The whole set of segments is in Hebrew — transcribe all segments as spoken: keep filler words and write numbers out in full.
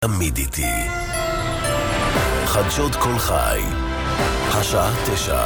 תמיד איתי. חדשות כל חי. השעה תשע.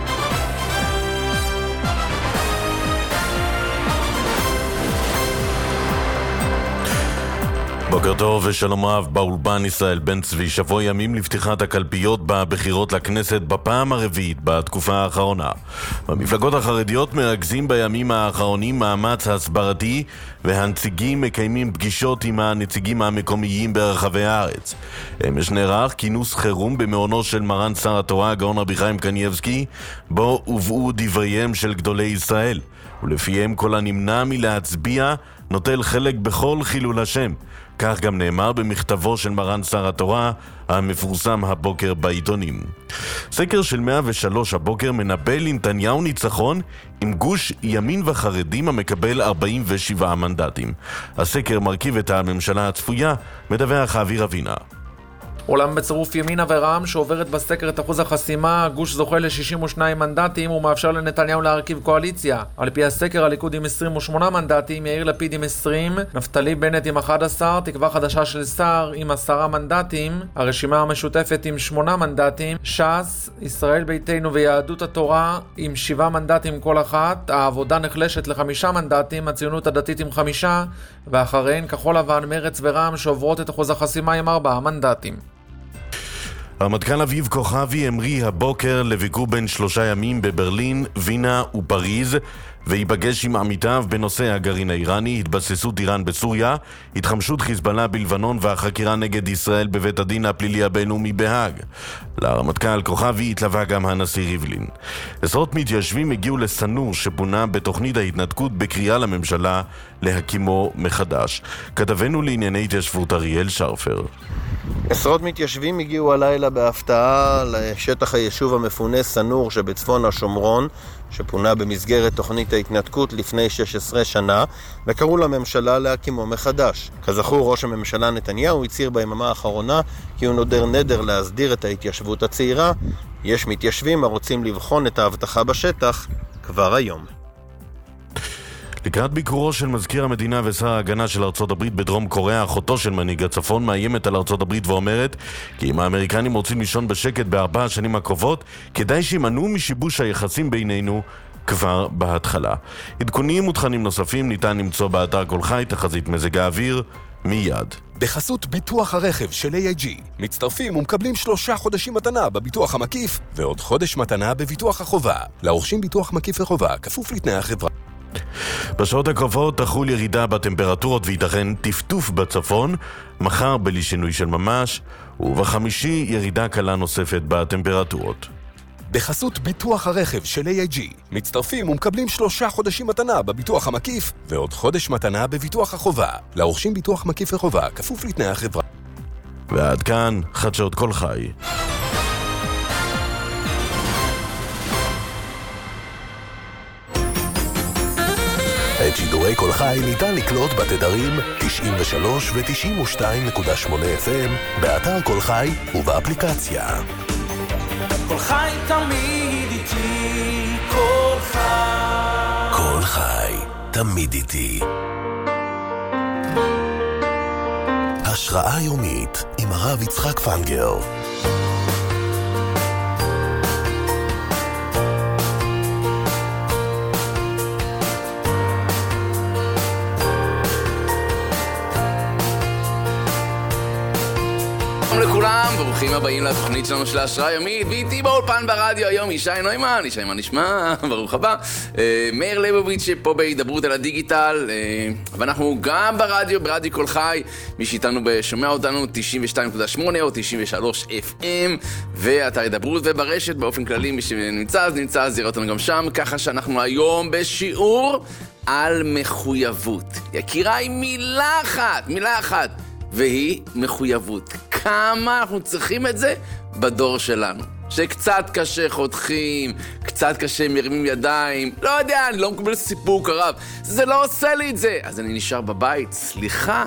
בוקר טוב ושלום רב, באולפן ישראל בן צבי. שבוע ימים לפתיחת הקלפיות בבחירות לכנסת בפעם הרביעית בתקופה האחרונה. במפלגות החרדיות מרכזים בימים האחרונים מאמץ הסברתי, והנציגים מקיימים פגישות עם הנציגים המקומיים ברחבי הארץ. אמש נערך כינוס חירום במעונו של מרן שר התורה הגאון רבי חיים קניבסקי, בו הובאו דבריהם של גדולי ישראל, ולפיהם כל הנמנע מלהצביע נוטל חלק בכל חילול השם. כך גם נאמר במכתבו של מרן שר התורה המפורסם הבוקר בעיתונים. סקר של מאה ושלוש הבוקר מנבא לנתניהו ניצחון עם גוש ימין וחרדים המקבל ארבעים ושבעה מנדטים. הסקר מרכיב את הממשלה הצפויה, מדווח אוויר אבינה. עולם בצירוף ימינה ורע"מ שעוברת בסקר את אחוז החסימה, הגוש זוכה ל-שישים ושניים מנדטים ומאפשר לנתניהו להרכיב קואליציה. על פי הסקר הליכוד עם עשרים ושמונה מנדטים, יאיר לפיד עם עשרים, נפתלי בנט עם אחד עשר, תקווה חדשה של שר עם עשרה מנדטים, הרשימה המשותפת עם שמונה מנדטים, ש"ס, ישראל ביתנו ויהדות התורה עם שבעה מנדטים כל אחת, העבודה נחלשת לחמישה מנדטים, הציונות הדתית עם חמישה, ואחריהן כחול לבן, מרץ ורע"מ שעוברות את אחוז החסימה עם ארבעה מנדטים. הרמטכ"ל אביב כוכבי המריא הבוקר לביקור בין שלושה ימים בברלין, וינה ופריז, ויפגש עם עמיתיו בנושא הגרעין האיראני, התבססות איראן בסוריה, התחמשות חיזבאללה בלבנון והחקירה נגד ישראל בבית הדין הפלילי הבינלאומי בהאג. לרמטכ"ל כוכבי התלווה גם הנשיא ריבלין. עשרות מתיישבים הגיעו לסנור שפונה בתוכנית ההתנתקות בקריאה לממשלה להקימו מחדש. כתבנו לענייני התיישבות אריאל שרפר. עשרות מתיישבים הגיעו הלילה בהפתעה לשטח היישוב המפונה סנור שבצפון השומרון, שפונה במסגרת תוכנית ההתנתקות לפני שש עשרה שנה, וקראו לממשלה להקימו מחדש. כזכור, ראש הממשלה נתניהו הצהיר ביממה האחרונה כי הוא נודר נדר להסדיר את ההתיישבות הצעירה. יש מתיישבים הרוצים לבחון את ההבטחה בשטח כבר היום. לקראת ביקורו של מזכיר המדינה ושר ההגנה של ארצות הברית בדרום קוריאה, אחותו של מנהיג הצפון מאיימת על ארצות הברית ואומרת כי אם האמריקנים רוצים לישון בשקט בארבע השנים הקרובות, כדאי שימנעו משיבוש היחסים בינינו כבר בהתחלה. עדכונים ותכנים נוספים ניתן למצוא באתר כל חי. תחזית מזג האוויר מיד. בחסות ביטוח הרכב של איי איי ג'י מצטרפים ומקבלים שלושה חודשים מתנה בביטוח המקיף ועוד חודש מתנה בביטוח החובה. לרוכשים ביטוח מקיף וחובה כפוף לתנאי החברה. בשעות הקרובות תחול ירידה בטמפרטורות וייתכן טפטוף בצפון, מחר בלי שינוי של ממש, ובחמישי ירידה קלה נוספת בטמפרטורות. בחסות ביטוח הרכב של איי איי ג'י מצטרפים ומקבלים שלושה חודשים מתנה בביטוח המקיף ועוד חודש מתנה בביטוח החובה. לרוכשים ביטוח מקיף וחובה כפוף לתנאי החברה. ועד כאן חדשות כל חי. את שידורי כל חי ניתן לקלוט בתדרים תשעים ושלוש ו-תשעים ושתיים נקודה שמונה אף אם באתר כל חי ובאפליקציה. כל חי תמיד איתי, כל חי. כל חי תמיד איתי. השראה יומית עם הרב יצחק פנגר. לכולם, ברוכים הבאים לתוכנית שלנו של ההשראה יומית, ואיתי באולפן ברדיו היום ישי נוימן. ישי, מה נשמע? ברוך הבא. אה, מאיר ליבוביץ' פה בהידברות על הדיגיטל, אה, ואנחנו גם ברדיו, ברדיו כל חי, מי שאיתנו שומע אותנו תשעים ושתיים נקודה שמונה או תשעים ושלוש אף אם, ואתר הידברות וברשת באופן כללי, מי שנמצא אז נמצא, אז יראה אותנו גם שם, ככה שאנחנו היום בשיעור על מחויבות. יקיריי, מילה אחת, מילה אחת, והיא מחויבות. כמה אנחנו צריכים את זה בדור שלנו, שקצת קשה חותכים, קצת קשה מרימים ידיים, לא יודע, אני לא מקבל סיפוק הרב, זה לא עושה לי את זה, אז אני נשאר בבית. סליחה,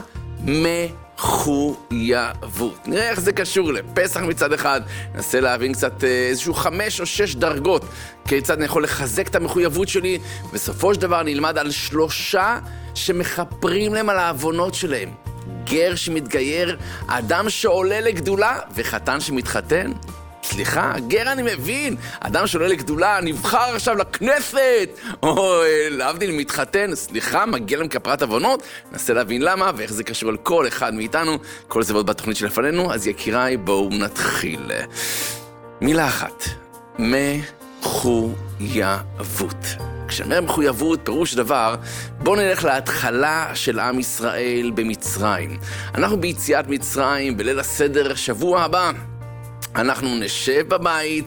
מחויבות. נראה איך זה קשור לפסח מצד אחד, ננסה להבין קצת איזשהו חמש או שש דרגות כיצד אני יכול לחזק את המחויבות שלי. בסופו של דבר נלמד על שלושה שמחפרים להם על העוונות שלהם. גר שמתגייר, אדם שעולה לגדולה וחתן שמתחתן? סליחה, גר אני מבין, אדם שעולה לגדולה נבחר עכשיו לכנסת, או להבדיל מתחתן, סליחה, מגיע להם כפרת עוונות, ננסה להבין למה ואיך זה קשור על כל אחד מאיתנו, כל זה ועוד בתוכנית שלפנינו, אז יקיריי בואו נתחיל. מילה אחת, מחויבות. כשאני אומר מחויבות, פירוש דבר, בואו נלך להתחלה של עם ישראל במצרים. אנחנו ביציאת מצרים, בליל הסדר שבוע הבא. אנחנו נשב בבית,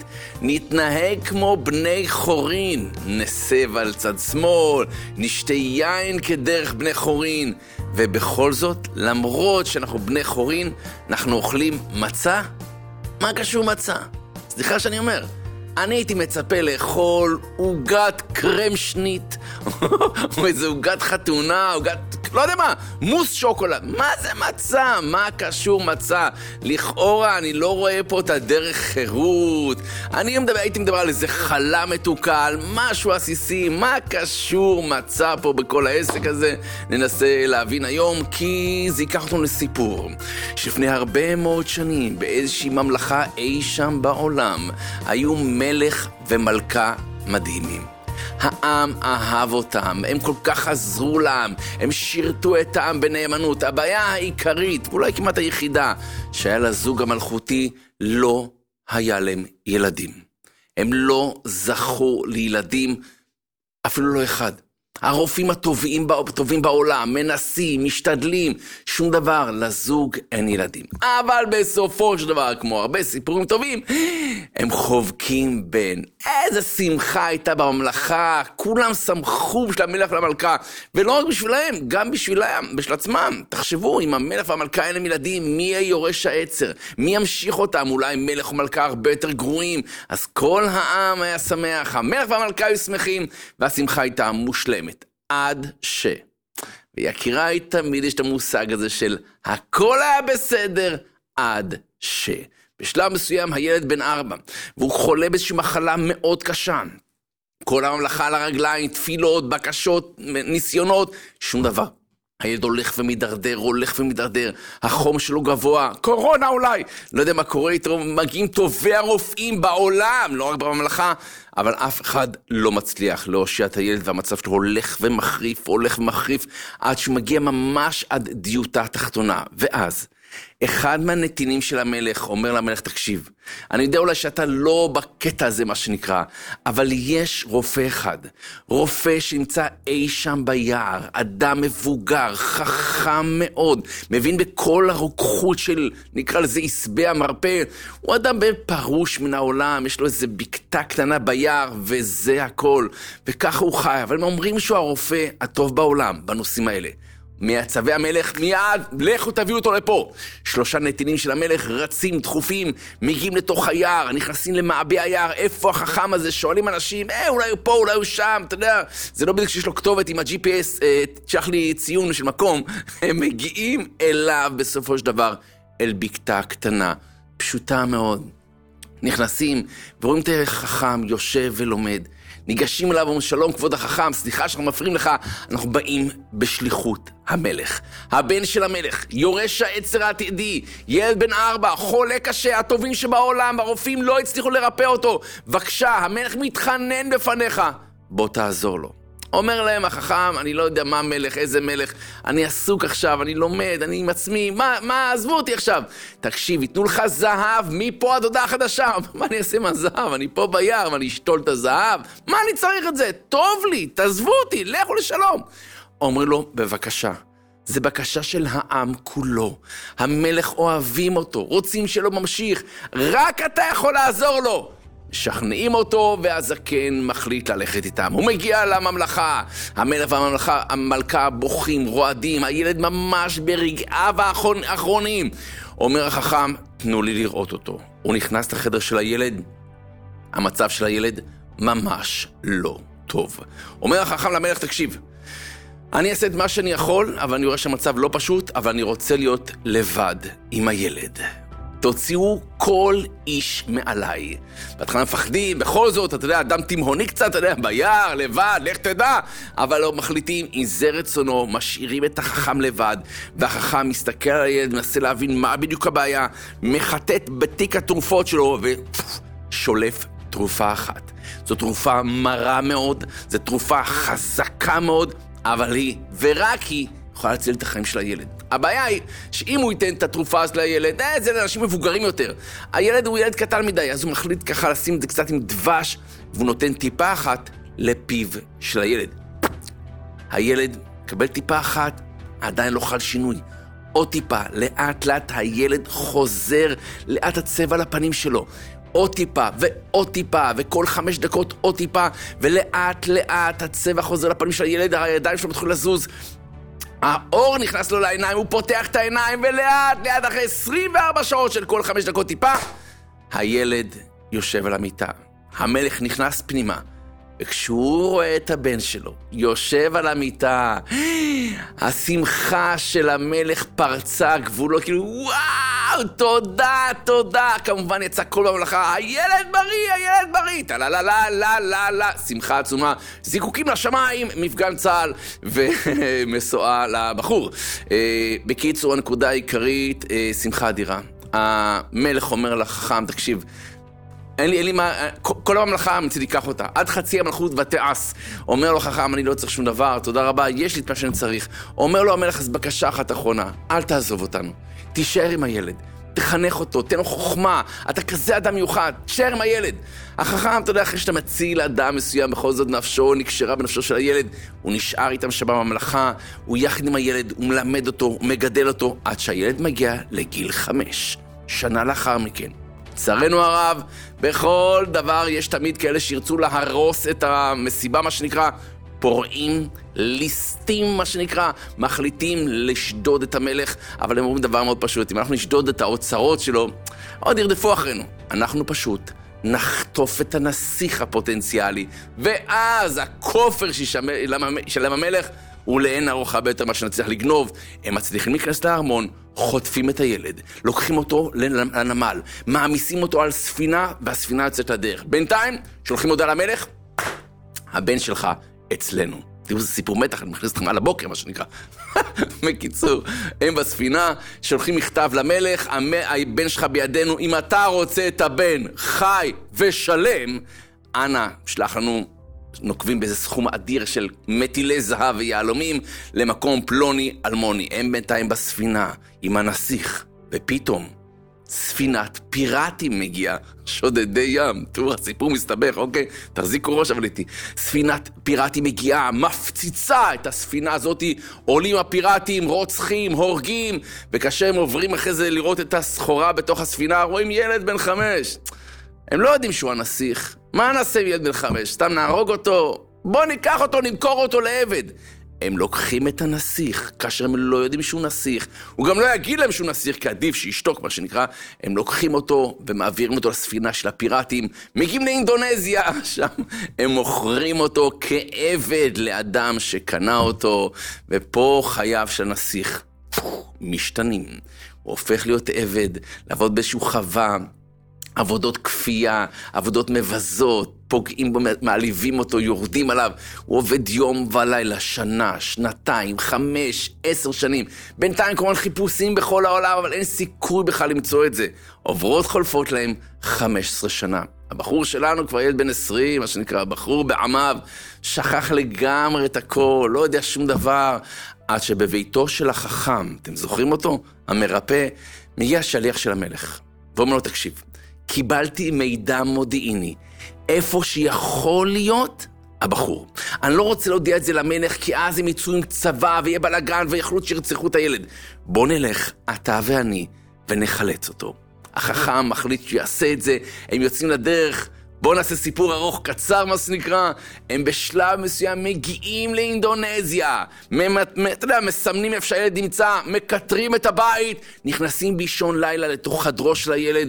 נתנהג כמו בני חורין, נסב על צד שמאל, נשתה יין כדרך בני חורין, ובכל זאת, למרות שאנחנו בני חורין, אנחנו אוכלים מצה? מה קשור מצה? סליחה שאני אומר, אני הייתי מצפה לאכול עוגת קרם שנית, או איזה עוגת חתונה, עוגת, לא יודע מה, מוס שוקולד. מה זה מצה? מה קשור מצה? לכאורה אני לא רואה פה את הדרך חירות. אני מדבר, הייתי מדבר על איזה חלה מתוקה, על משהו עסיסי. מה קשור מצה פה בכל העסק הזה? ננסה להבין היום, כי זה ייקח אותנו לסיפור. שלפני הרבה מאוד שנים, באיזושהי ממלכה אי שם בעולם, היו מלך ומלכה מדהימים. העם אהב אותם, הם כל כך עזרו להם, הם שירתו את העם בנאמנות. הבעיה העיקרית, ואולי כמעט היחידה, שהיה לזוג המלכותי, לא היה להם ילדים. הם לא זכו לילדים, אפילו לא אחד. הרופאים הטובים, הטובים בעולם, מנסים, משתדלים, שום דבר, לזוג אין ילדים. אבל בסופו של דבר, כמו הרבה סיפורים טובים, הם חובקים בין. איזה שמחה הייתה בממלכה, כולם שמחו בשביל המלך והמלכה, ולא רק בשבילהם, גם בשבילהם, בשביל עצמם. תחשבו, אם המלך והמלכה אין להם ילדים, מי יהיה יורש העצר? מי ימשיך אותם? אולי מלך ומלכה הרבה יותר גרועים. אז כל העם היה שמח, המלך והמלכה היו שמחים, והשמחה הייתה מושלמת. עד ש... ויקיריי, תמיד יש את המושג הזה של הכל היה בסדר עד ש... בשלב מסוים הילד בן ארבע, והוא חולה באיזושהי מחלה מאוד קשה. כל הממלכה על הרגליים, תפילות, בקשות, ניסיונות, שום דבר. הילד הולך ומדרדר, הולך ומדרדר, החום שלו גבוה, קורונה אולי, לא יודע מה קורה איתו, מגיעים טובי הרופאים בעולם, לא רק בממלכה, אבל אף אחד לא מצליח להושיע את הילד, והמצב שלו הולך ומחריף, הולך ומחריף, עד שהוא מגיע ממש עד דיוטה תחתונה. ואז, אחד מהנתינים של המלך אומר למלך, תקשיב, אני יודע אולי שאתה לא בקטע הזה מה שנקרא, אבל יש רופא אחד, רופא שנמצא אי שם ביער, אדם מבוגר, חכם מאוד, מבין בכל הרוקחות של, נקרא לזה עשבי המרפא, הוא אדם בפרוש מן העולם, יש לו איזה בקתה קטנה ביער, וזה הכל, וככה הוא חי, אבל הם אומרים שהוא הרופא הטוב בעולם בנושאים האלה. מעצבי המלך, מיד, לכו תביאו אותו לפה. שלושה נתינים של המלך רצים, דחופים, מגיעים לתוך היער, נכנסים למעבה היער, איפה החכם הזה, שואלים אנשים, אה, אולי הוא פה, אולי הוא שם, אתה יודע, זה לא בדיוק שיש לו כתובת עם ה-ג'י פי אס, אה, תשלח לי ציון של מקום, הם מגיעים אליו בסופו של דבר, אל בקתה קטנה, פשוטה מאוד. נכנסים, ורואים את החכם, יושב ולומד, ניגשים אליו ואומרים, שלום כבוד החכם, סליחה שאנחנו מפריעים לך, אנחנו באים בשליחות המלך. הבן של המלך, יורש העצר העתידי, ילד בן ארבע, חולה קשה, הטובים שבעולם, הרופאים לא הצליחו לרפא אותו. בבקשה, המלך מתחנן בפניך, בוא תעזור לו. אומר להם החכם, אני לא יודע מה מלך, איזה מלך, אני עסוק עכשיו, אני לומד, אני עם עצמי, מה, מה, עזבו אותי עכשיו. תקשיב, יתנו לך זהב, מפה עד הודעה חדשה. מה אני אעשה מהזהב? אני פה ביער, ואני אשתול את הזהב? מה אני צריך את זה? טוב לי, תעזבו אותי, לכו לשלום. אומר לו, בבקשה, זה בקשה של העם כולו. המלך אוהבים אותו, רוצים שלא ממשיך, רק אתה יכול לעזור לו. משכנעים אותו, והזקן מחליט ללכת איתם. הוא מגיע לממלכה, המלך והממלכה, המלכה בוכים, רועדים, הילד ממש ברגעיו האחרונים. אומר החכם, תנו לי לראות אותו. הוא נכנס לחדר של הילד, המצב של הילד ממש לא טוב. אומר החכם למלך, תקשיב, אני אעשה את מה שאני יכול, אבל אני רואה שהמצב לא פשוט, אבל אני רוצה להיות לבד עם הילד. תוציאו כל איש מעליי. בהתחלה מפחדים, בכל זאת, אתה יודע, אדם תימהוני קצת, אתה יודע, ביער, לבד, לך תדע, אבל לא מחליטים, אם זה רצונו, משאירים את החכם לבד, והחכם מסתכל על הילד, מנסה להבין מה בדיוק הבעיה, מחטט בתיק התרופות שלו, ושולף תרופה אחת. זו תרופה מרה מאוד, זו תרופה חזקה מאוד, אבל היא, ורק היא, יכולה להציל את החיים של הילד. הבעיה היא שאם הוא ייתן את התרופה הזאת לילד, אה, זה לאנשים מבוגרים יותר. הילד הוא ילד קטן מדי, אז הוא מחליט ככה לשים את זה קצת עם דבש, והוא נותן טיפה אחת לפיו של הילד. הילד קבל טיפה אחת, עדיין לא חל שינוי. עוד טיפה, לאט לאט הילד חוזר לאט הצבע לפנים שלו. עוד טיפה ועוד טיפה, וכל חמש דקות עוד טיפה, ולאט לאט הצבע חוזר לפנים של הילד, הידיים שלו מתחיל לזוז. האור נכנס לו לעיניים, הוא פותח את העיניים, ולאט לאט אחרי עשרים וארבע שעות של כל חמש דקות טיפה, הילד יושב על המיטה. המלך נכנס פנימה, וכשהוא רואה את הבן שלו יושב על המיטה, השמחה של המלך פרצה גבולות, כאילו וואו, תודה, תודה. כמובן יצא כל הממלכה, הילד בריא, הילד בריא, תלה לה לה לה לה לה, שמחה עצומה, זיקוקים לשמיים, מפגן צהל ומסועה לבחור. בקיצור, הנקודה העיקרית, שמחה אדירה. המלך אומר לחכם, תקשיב, אין לי, אין לי מה, כל הממלכה מצידי קח אותה, עד חצי המלכות ותעש. אומר לו חכם, אני לא צריך שום דבר, תודה רבה, יש לי את מה שאני צריך. אומר לו המלך, אז בקשה אחת אחרונה, אל תעזוב אותנו, תישאר עם הילד, תחנך אותו, תן לו חוכמה, אתה כזה אדם מיוחד, תישאר עם הילד. החכם, אתה יודע, אחרי שאתה מציל אדם מסוים, בכל זאת נפשו נקשרה בנפשו של הילד, הוא נשאר איתם שם בממלכה, הוא יחד עם הילד, הוא מלמד אותו, הוא מגדל אותו, עד שהילד מגיע לגיל חמש, שנה לאחר מכן. צרנו הרב, בכל דבר יש תמיד כאלה שירצו להרוס את המסיבה, מה שנקרא, פורעים, ליסטים, מה שנקרא, מחליטים לשדוד את המלך, אבל הם אומרים דבר מאוד פשוט, אם אנחנו נשדוד את האוצרות שלו, עוד ירדפו אחרינו. אנחנו פשוט נחטוף את הנסיך הפוטנציאלי, ואז הכופר של המלך הוא לאין ארוך הרבה יותר מה שנצליח לגנוב. הם מצליחים להיכנס לארמון, חוטפים את הילד, לוקחים אותו לנמל, מעמיסים אותו על ספינה, והספינה יוצאת לדרך. בינתיים, שולחים הודעה למלך, הבן שלך אצלנו. תראו, זה סיפור מתח, אני מכניס אתכם על הבוקר, מה שנקרא. בקיצור, הם בספינה, שולחים מכתב למלך, הבן שלך בידינו, אם אתה רוצה את הבן חי ושלם, אנא, שלח לנו, נוקבים באיזה סכום אדיר של מטילי זהב ויעלומים למקום פלוני אלמוני. הם בינתיים בספינה עם הנסיך, ופתאום ספינת פיראטים מגיעה, שודדי ים. תראו, הסיפור מסתבך, אוקיי? תחזיקו ראש אבל איתי. ספינת פיראטים מגיעה, מפציצה את הספינה הזאת, עולים הפיראטים, רוצחים, הורגים, וכאשר הם עוברים אחרי זה לראות את הסחורה בתוך הספינה, רואים ילד בן חמש. הם לא יודעים שהוא הנסיך. מה נעשה עם ילד בן חמש? סתם נהרוג אותו? בוא ניקח אותו, נמכור אותו לעבד. הם לוקחים את הנסיך, כאשר הם לא יודעים שהוא נסיך. הוא גם לא יגיד להם שהוא נסיך, כי עדיף שישתוק, מה שנקרא. הם לוקחים אותו ומעבירים אותו לספינה של הפיראטים, מגיעים לאינדונזיה, שם הם מוכרים אותו כעבד לאדם שקנה אותו, ופה חייו של הנסיך משתנים. הוא הופך להיות עבד, לעבוד באיזשהו חווה, עבודות כפייה, עבודות מבזות, פוגעים בו, מעליבים אותו, יורדים עליו. הוא עובד יום ולילה, שנה, שנתיים, חמש, עשר שנים. בינתיים כמובן חיפושים בכל העולם, אבל אין סיכוי בכלל למצוא את זה. עוברות חולפות להם חמש עשרה שנה. הבחור שלנו כבר ילד בן עשרים, מה שנקרא, הבחור בעמיו, שכח לגמרי את הכל, לא יודע שום דבר, עד שבביתו של החכם, אתם זוכרים אותו? המרפא, מגיע שליח של המלך. ואומר לו, תקשיב, קיבלתי מידע מודיעיני, איפה שיכול להיות הבחור. אני לא רוצה להודיע את זה למלך, כי אז הם יצאו עם צבא ויהיה בלגן ויכולו שירצחו את הילד. בוא נלך, אתה ואני, ונחלץ אותו. החכם מחליט שיעשה את זה, הם יוצאים לדרך, בוא נעשה סיפור ארוך קצר מה שנקרא, הם בשלב מסוים מגיעים לאינדונזיה, אתה יודע, מסמנים איפה שהילד נמצא, מקטרים את הבית, נכנסים בישון לילה לתוך חדרו של הילד,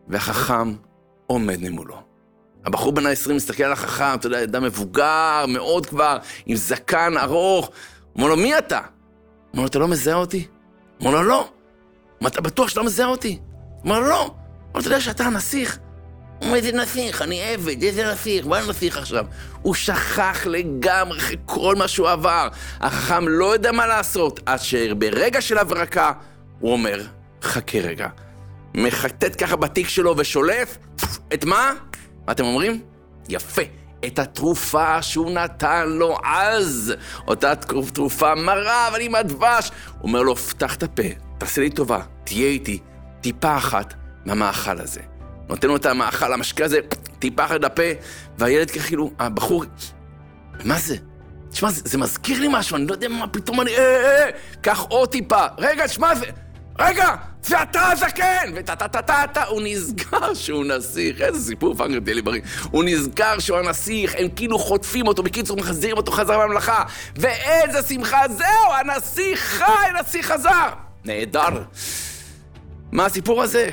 והחכם עומד ממולו. הבחור בן ה-עשרים מסתכל על החכם, אתה יודע, אדם מבוגר מאוד כבר, עם זקן ארוך, אומר לו, מי אתה? אומר לו, אתה לא מזהה אותי? אומר לו, לא. אתה בטוח שאתה לא מזהה אותי? אומר לו, לא, אבל אתה יודע שאתה הנסיך? הוא אומר, איזה נסיך, אני עבד, איזה נסיך, מה נסיך עכשיו? הוא שכח לגמרי כל מה שהוא עבר. החכם לא יודע מה לעשות, אשר ברגע של הברקה, הוא אומר, חכה רגע. מחטט ככה בתיק שלו ושולף, את מה? מה אתם אומרים? יפה. את התרופה שהוא נתן לו אז, אותה תרופה מרה, אבל עם הדבש. הוא אומר לו, פתח את הפה, תעשה לי טובה, תהיה איתי, טיפה אחת מהמאכל הזה. נותן לו את המאכל, המשקה הזה, טיפה אחת לפה, והילד כאילו, הבחור, מה זה? תשמע, זה, זה מזכיר לי משהו, אני לא יודע מה, פתאום אני, אה, אה, אה, קח עוד טיפה, רגע, תשמע, זה, רגע, זה אתה הזקן, וטה-טה-טה-טה, הוא נזכר שהוא נסיך, איזה סיפור פאנגר דליברי, הוא נזכר שהוא הנסיך, הם כאילו חוטפים אותו, בקיצור מחזירים אותו חזר בממלכה, ואיזה שמחה, זהו, הנסיך חי, הנסיך חזר, נהדר. מה הסיפור הזה?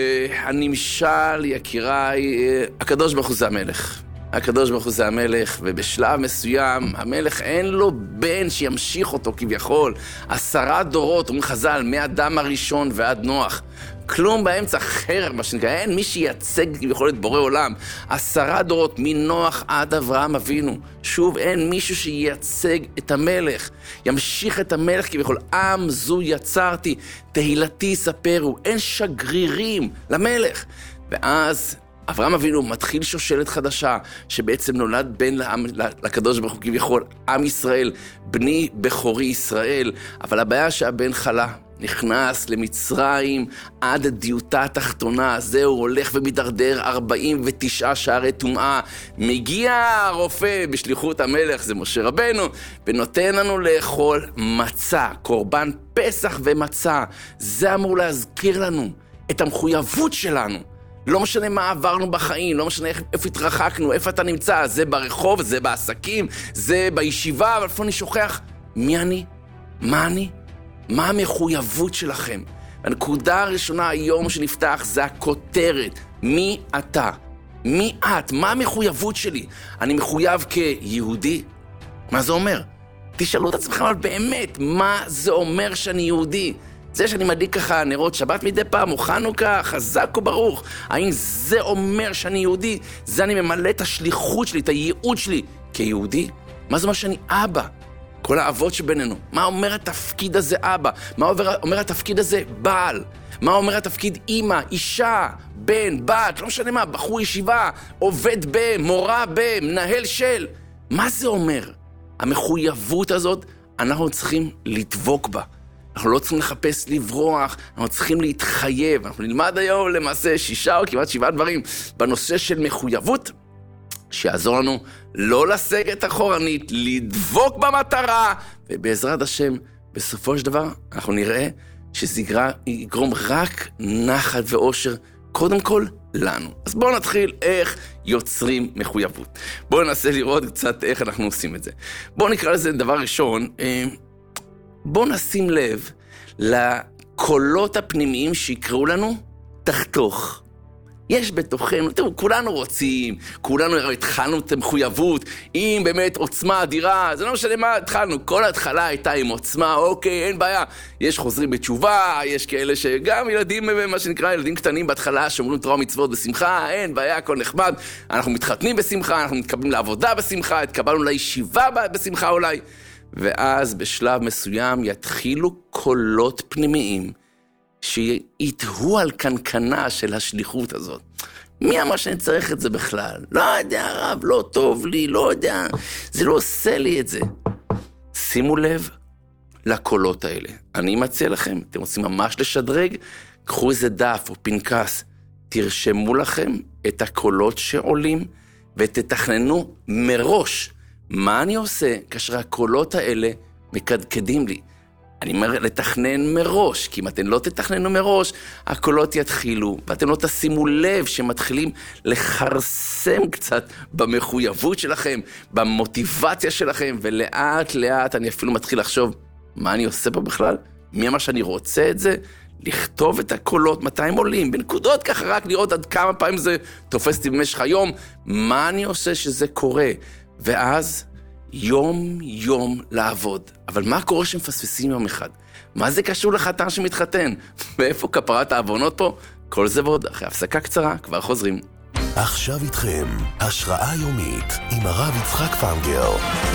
הנמשל, יקיריי, הקדוש ברוך הוא זה המלך. הקדוש ברוך הוא זה המלך, ובשלב מסוים, המלך אין לו בן שימשיך אותו כביכול. עשרה דורות, אומרים חז"ל, מאדם הראשון ועד נוח. כלום באמצע חרב, מה שנקרא, אין מי שייצג כביכול את בורא עולם. עשרה דורות, מנוח עד אברהם אבינו. שוב, אין מישהו שייצג את המלך. ימשיך את המלך כביכול, עם זו יצרתי, תהילתי ספרו. אין שגרירים למלך. ואז אברהם אבינו מתחיל שושלת חדשה, שבעצם נולד בן לעם, לקדוש ברוך הוא כביכול, עם ישראל, בני בכורי ישראל, אבל הבעיה שהבן חלה, נכנס למצרים עד הדיוטה התחתונה, זהו הולך ומדרדר ארבעים ותשעה שערי טומאה, מגיע הרופא בשליחות המלך, זה משה רבנו, ונותן לנו לאכול מצה, קורבן פסח ומצה, זה אמור להזכיר לנו את המחויבות שלנו, לא משנה מה עברנו בחיים, לא משנה איפה התרחקנו, איפה אתה נמצא, זה ברחוב, זה בעסקים, זה בישיבה, אבל איפה אני שוכח? מי אני? מה אני? מה המחויבות שלכם? הנקודה הראשונה היום שנפתח זה הכותרת. מי אתה? מי את? מה המחויבות שלי? אני מחויב כיהודי? מה זה אומר? תשאלו את עצמכם, אבל באמת, מה זה אומר שאני יהודי? זה שאני מדליק ככה נרות שבת מדי פעם, או חנוכה, חזק וברוך. האם זה אומר שאני יהודי? זה אני ממלא את השליחות שלי, את הייעוד שלי כיהודי? מה זה אומר שאני אבא? כל האבות שבינינו. מה אומר התפקיד הזה אבא? מה אומר, אומר התפקיד הזה בעל? מה אומר התפקיד אמא, אישה, בן, בת, לא משנה מה, בחור ישיבה, עובד ב, מורה ב, מנהל של? מה זה אומר? המחויבות הזאת, אנחנו צריכים לדבוק בה. אנחנו לא צריכים לחפש לברוח, אנחנו צריכים להתחייב. אנחנו נלמד היום למעשה שישה או כמעט שבעה דברים בנושא של מחויבות, שיעזור לנו לא לסגת אחורנית, לדבוק במטרה, ובעזרת השם, בסופו של דבר, אנחנו נראה שזה יגרום רק נחת ואושר, קודם כל לנו. אז בואו נתחיל איך יוצרים מחויבות. בואו ננסה לראות קצת איך אנחנו עושים את זה. בואו נקרא לזה דבר ראשון, בואו נשים לב לקולות הפנימיים שיקראו לנו תחתוך. יש בתוכנו, תראו, כולנו רוצים, כולנו התחלנו את המחויבות, עם באמת עוצמה אדירה, זה לא משנה מה התחלנו, כל ההתחלה הייתה עם עוצמה, אוקיי, אין בעיה, יש חוזרים בתשובה, יש כאלה שגם ילדים, מה שנקרא, ילדים קטנים בהתחלה, שאומרים תורה ומצוות בשמחה, אין בעיה, הכל נחמד, אנחנו מתחתנים בשמחה, אנחנו מתקבלים לעבודה בשמחה, התקבלנו לישיבה בשמחה אולי, ואז בשלב מסוים יתחילו קולות פנימיים, שיתהו על קנקנה של השליחות הזאת. מי אמר שאני צריך את זה בכלל? לא יודע, רב, לא טוב לי, לא יודע, זה לא עושה לי את זה. שימו לב לקולות האלה. אני מציע לכם, אתם רוצים ממש לשדרג, קחו איזה דף או פנקס, תרשמו לכם את הקולות שעולים, ותתכננו מראש מה אני עושה כאשר הקולות האלה מקדקדים לי. אני אומר לתכנן מראש, כי אם אתם לא תתכננו מראש, הקולות יתחילו, ואתם לא תשימו לב שמתחילים לחרסם קצת במחויבות שלכם, במוטיבציה שלכם, ולאט לאט אני אפילו מתחיל לחשוב, מה אני עושה פה בכלל? מי אמר שאני רוצה את זה? לכתוב את הקולות, מתי הם עולים, בנקודות ככה רק לראות עד כמה פעמים זה תופסתי במשך היום, מה אני עושה שזה קורה? ואז יום יום לעבוד. אבל מה קורה שמפספסים יום אחד? מה זה קשור לחתן שמתחתן? ואיפה כפרת העוונות פה? כל זה ועוד אחרי הפסקה קצרה, כבר חוזרים. עכשיו איתכם, השראה יומית עם הרב יצחק פנגר.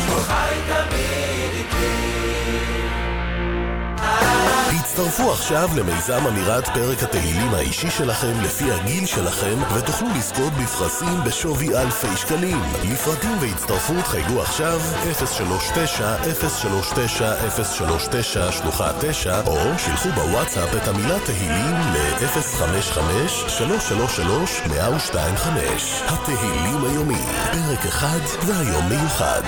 הצטרפו עכשיו למיזם אמירת פרק התהילים האישי שלכם לפי הגיל שלכם ותוכלו לזכות בפרסים בשווי אלפי שקלים. לפרטים והצטרפות חייגו עכשיו אפס שלוש תשע אפס שלוש תשע אפס שלוש תשע שלוחה תשע או שלחו בוואטסאפ את המילה תהילים ל-אפס חמש חמש שלוש שלוש שלוש אפס אפס שתיים חמש. התהילים היומי, פרק אחד והיום מיוחד.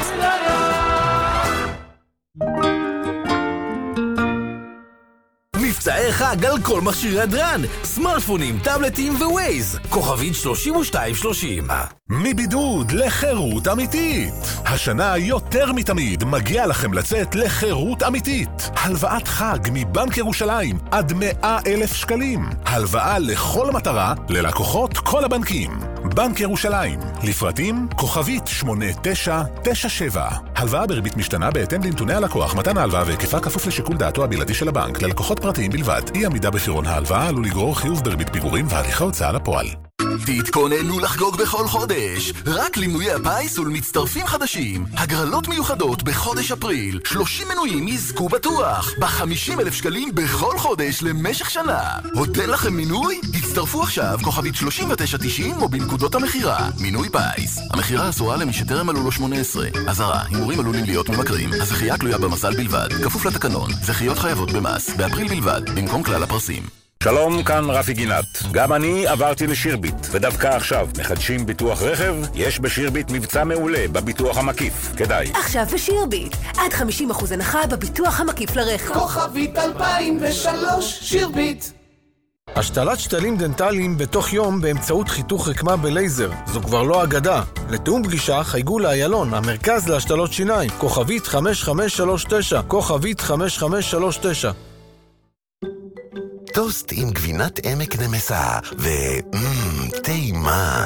מבצעי חג על כל מכשירי הדרן, סמארטפונים, טאבלטים ווייז, כוכבית שלושים ושתיים שלושים. מבידוד לחירות אמיתית. השנה יותר מתמיד מגיע לכם לצאת לחירות אמיתית. הלוואת חג מבנק ירושלים עד מאה אלף שקלים. הלוואה לכל מטרה ללקוחות כל הבנקים. בנק ירושלים, לפרטים כוכבית שמונה תשע תשע שבע. הלוואה בריבית משתנה בהתאם לנתוני הלקוח. מתן ההלוואה והיקפה כפוף לשיקול דעתו הבלעדי של הבנק. ללקוחות פרטיים בלבד. אי עמידה בפירעון ההלוואה עלול לגרור חיוב בריבית פיגורים והליכי הוצאה לפועל. תתכוננו לחגוג בכל חודש. רק למנויי הפיס ולמצטרפים חדשים. הגרלות מיוחדות בחודש אפריל. שלושים מנויים יזכו בטוח. ב-חמישים אלף שקלים בכל חודש למשך שנה. הודן לכם מינוי? תצטרפו עכשיו כוכבית שלושים ותשע תשעים או בנקודות המחירה. מינוי פיס. המחירה אסורה למי שטרם מלאו לו שמונה עשרה. אזהרה, הימורים עלולים להיות ממכרים. הזכייה תלויה במזל בלבד. כפוף לתקנון. זכיות חייבות במס. באפריל בלבד. במקום כלל הפרסים. שלום, כאן רפי גינת. גם אני עברתי לשירביט, ודווקא עכשיו מחדשים ביטוח רכב. יש בשירביט מבצע מעולה בביטוח המקיף. כדאי. עכשיו בשירביט, עד חמישים אחוז הנחה בביטוח המקיף לרכב. כוכבית אלפיים ושלוש, שירביט. השתלת שתלים דנטליים בתוך יום באמצעות חיתוך רקמה בלייזר. זו כבר לא אגדה. לתאום פגישה חייגו לאיילון, המרכז להשתלות שיניים. כוכבית חמש חמש שלוש תשע, כוכבית חמש חמש שלוש תשע. טוסט עם גבינת עמק נמסה ו... מmm, טעימה.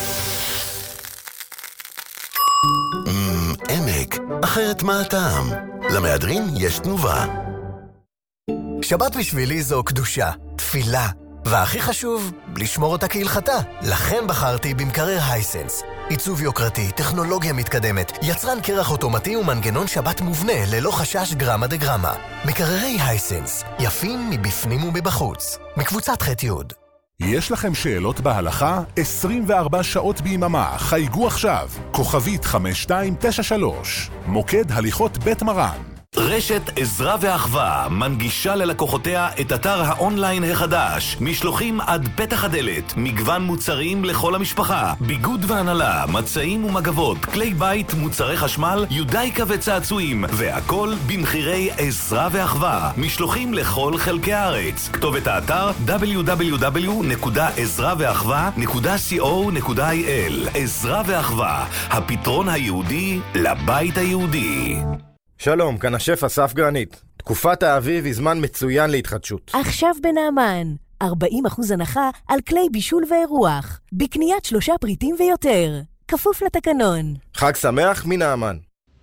מmm, עמק, אחרת מה הטעם? למהדרין יש תנובה. שבת בשבילי זו קדושה, תפילה, והכי חשוב, לשמור אותה כהלכתה. לכן בחרתי במקרר הייסנס. עיצוב יוקרתי, טכנולוגיה מתקדמת, יצרן קרח אוטומטי ומנגנון שבת מובנה ללא חשש גרמה דגרמה. מקררי הייסנס, יפים מבפנים ומבחוץ. מקבוצת ח' יוד. יש לכם שאלות בהלכה? עשרים וארבע שעות ביממה, חייגו עכשיו. כוכבית חמש שתיים תשע שלוש. מוקד הליכות בית מרן. רשת עזרה ואחווה מנגישה ללקוחותיה את אתר האונליין החדש. משלוחים עד פתח הדלת, מגוון מוצרים לכל המשפחה, ביגוד והנהלה, מצעים ומגבות, כלי בית, מוצרי חשמל, יודאיקה וצעצועים, והכל במחירי עזרה ואחווה. משלוחים לכל חלקי הארץ. כתובת האתר דאבליו דאבליו דאבליו נקודה עזרה ואחווה נקודה סי או נקודה איי אל. עזרה ואחווה, הפתרון היהודי לבית היהודי. שלום, כאן השף אסף גרנית. תקופת האביב היא זמן מצוין להתחדשות. עכשיו בנעמן, ארבעים אחוז הנחה על כלי בישול ואירוח, בקניית שלושה פריטים ויותר. כפוף לתקנון. חג שמח מנעמן.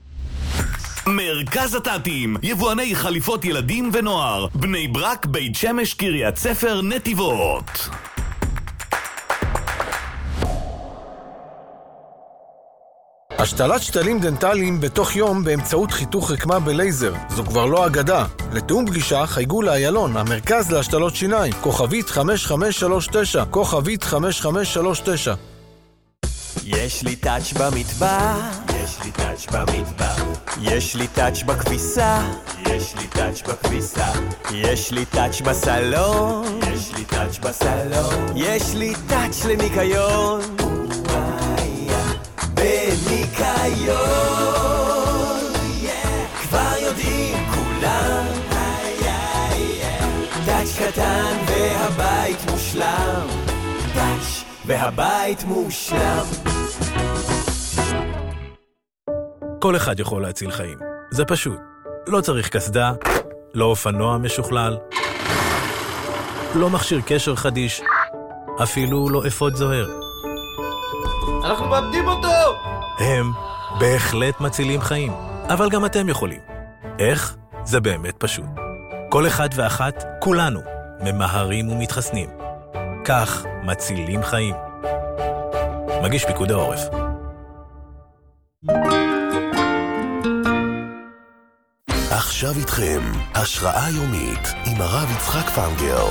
מרכז התעתים, יבואני חליפות ילדים ונוער, בני ברק, בית שמש, קריית ספר, נתיבות. השתלת שתלים דנטליים בתוך יום באמצעות חיתוך רקמה בלייזר. זו כבר לא אגדה. לתאום פגישה חייגו לאיילון, המרכז להשתלות שיניים. כוכבית חמש חמש שלוש תשע, כוכבית חמש חמש שלוש תשע. יש לי טאץ' במטבח, יש לי טאץ' במטבח, יש לי טאץ' בכביסה, יש לי טאץ' בכביסה, יש לי טאץ' בסלון, יש לי טאץ' בסלון, יש לי טאץ' לניקיון, בניקיון, כבר יודעים כולם, טאץ' קטן והבית מושלם, טאץ' והבית מושלם. כל אחד יכול להציל חיים. זה פשוט. לא צריך כסדה, לא אופנוע משוכלל, לא מכשיר קשר חדיש, אפילו לא אפוד זוהר. אנחנו מאבדים אותו! הם בהחלט מצילים חיים, אבל גם אתם יכולים. איך? זה באמת פשוט. כל אחד ואחת, כולנו, ממהרים ומתחסנים. כך מצילים חיים. מגיש פיקוד העורף. עכשיו איתכם, השראה יומית עם הרב יצחק פנגר.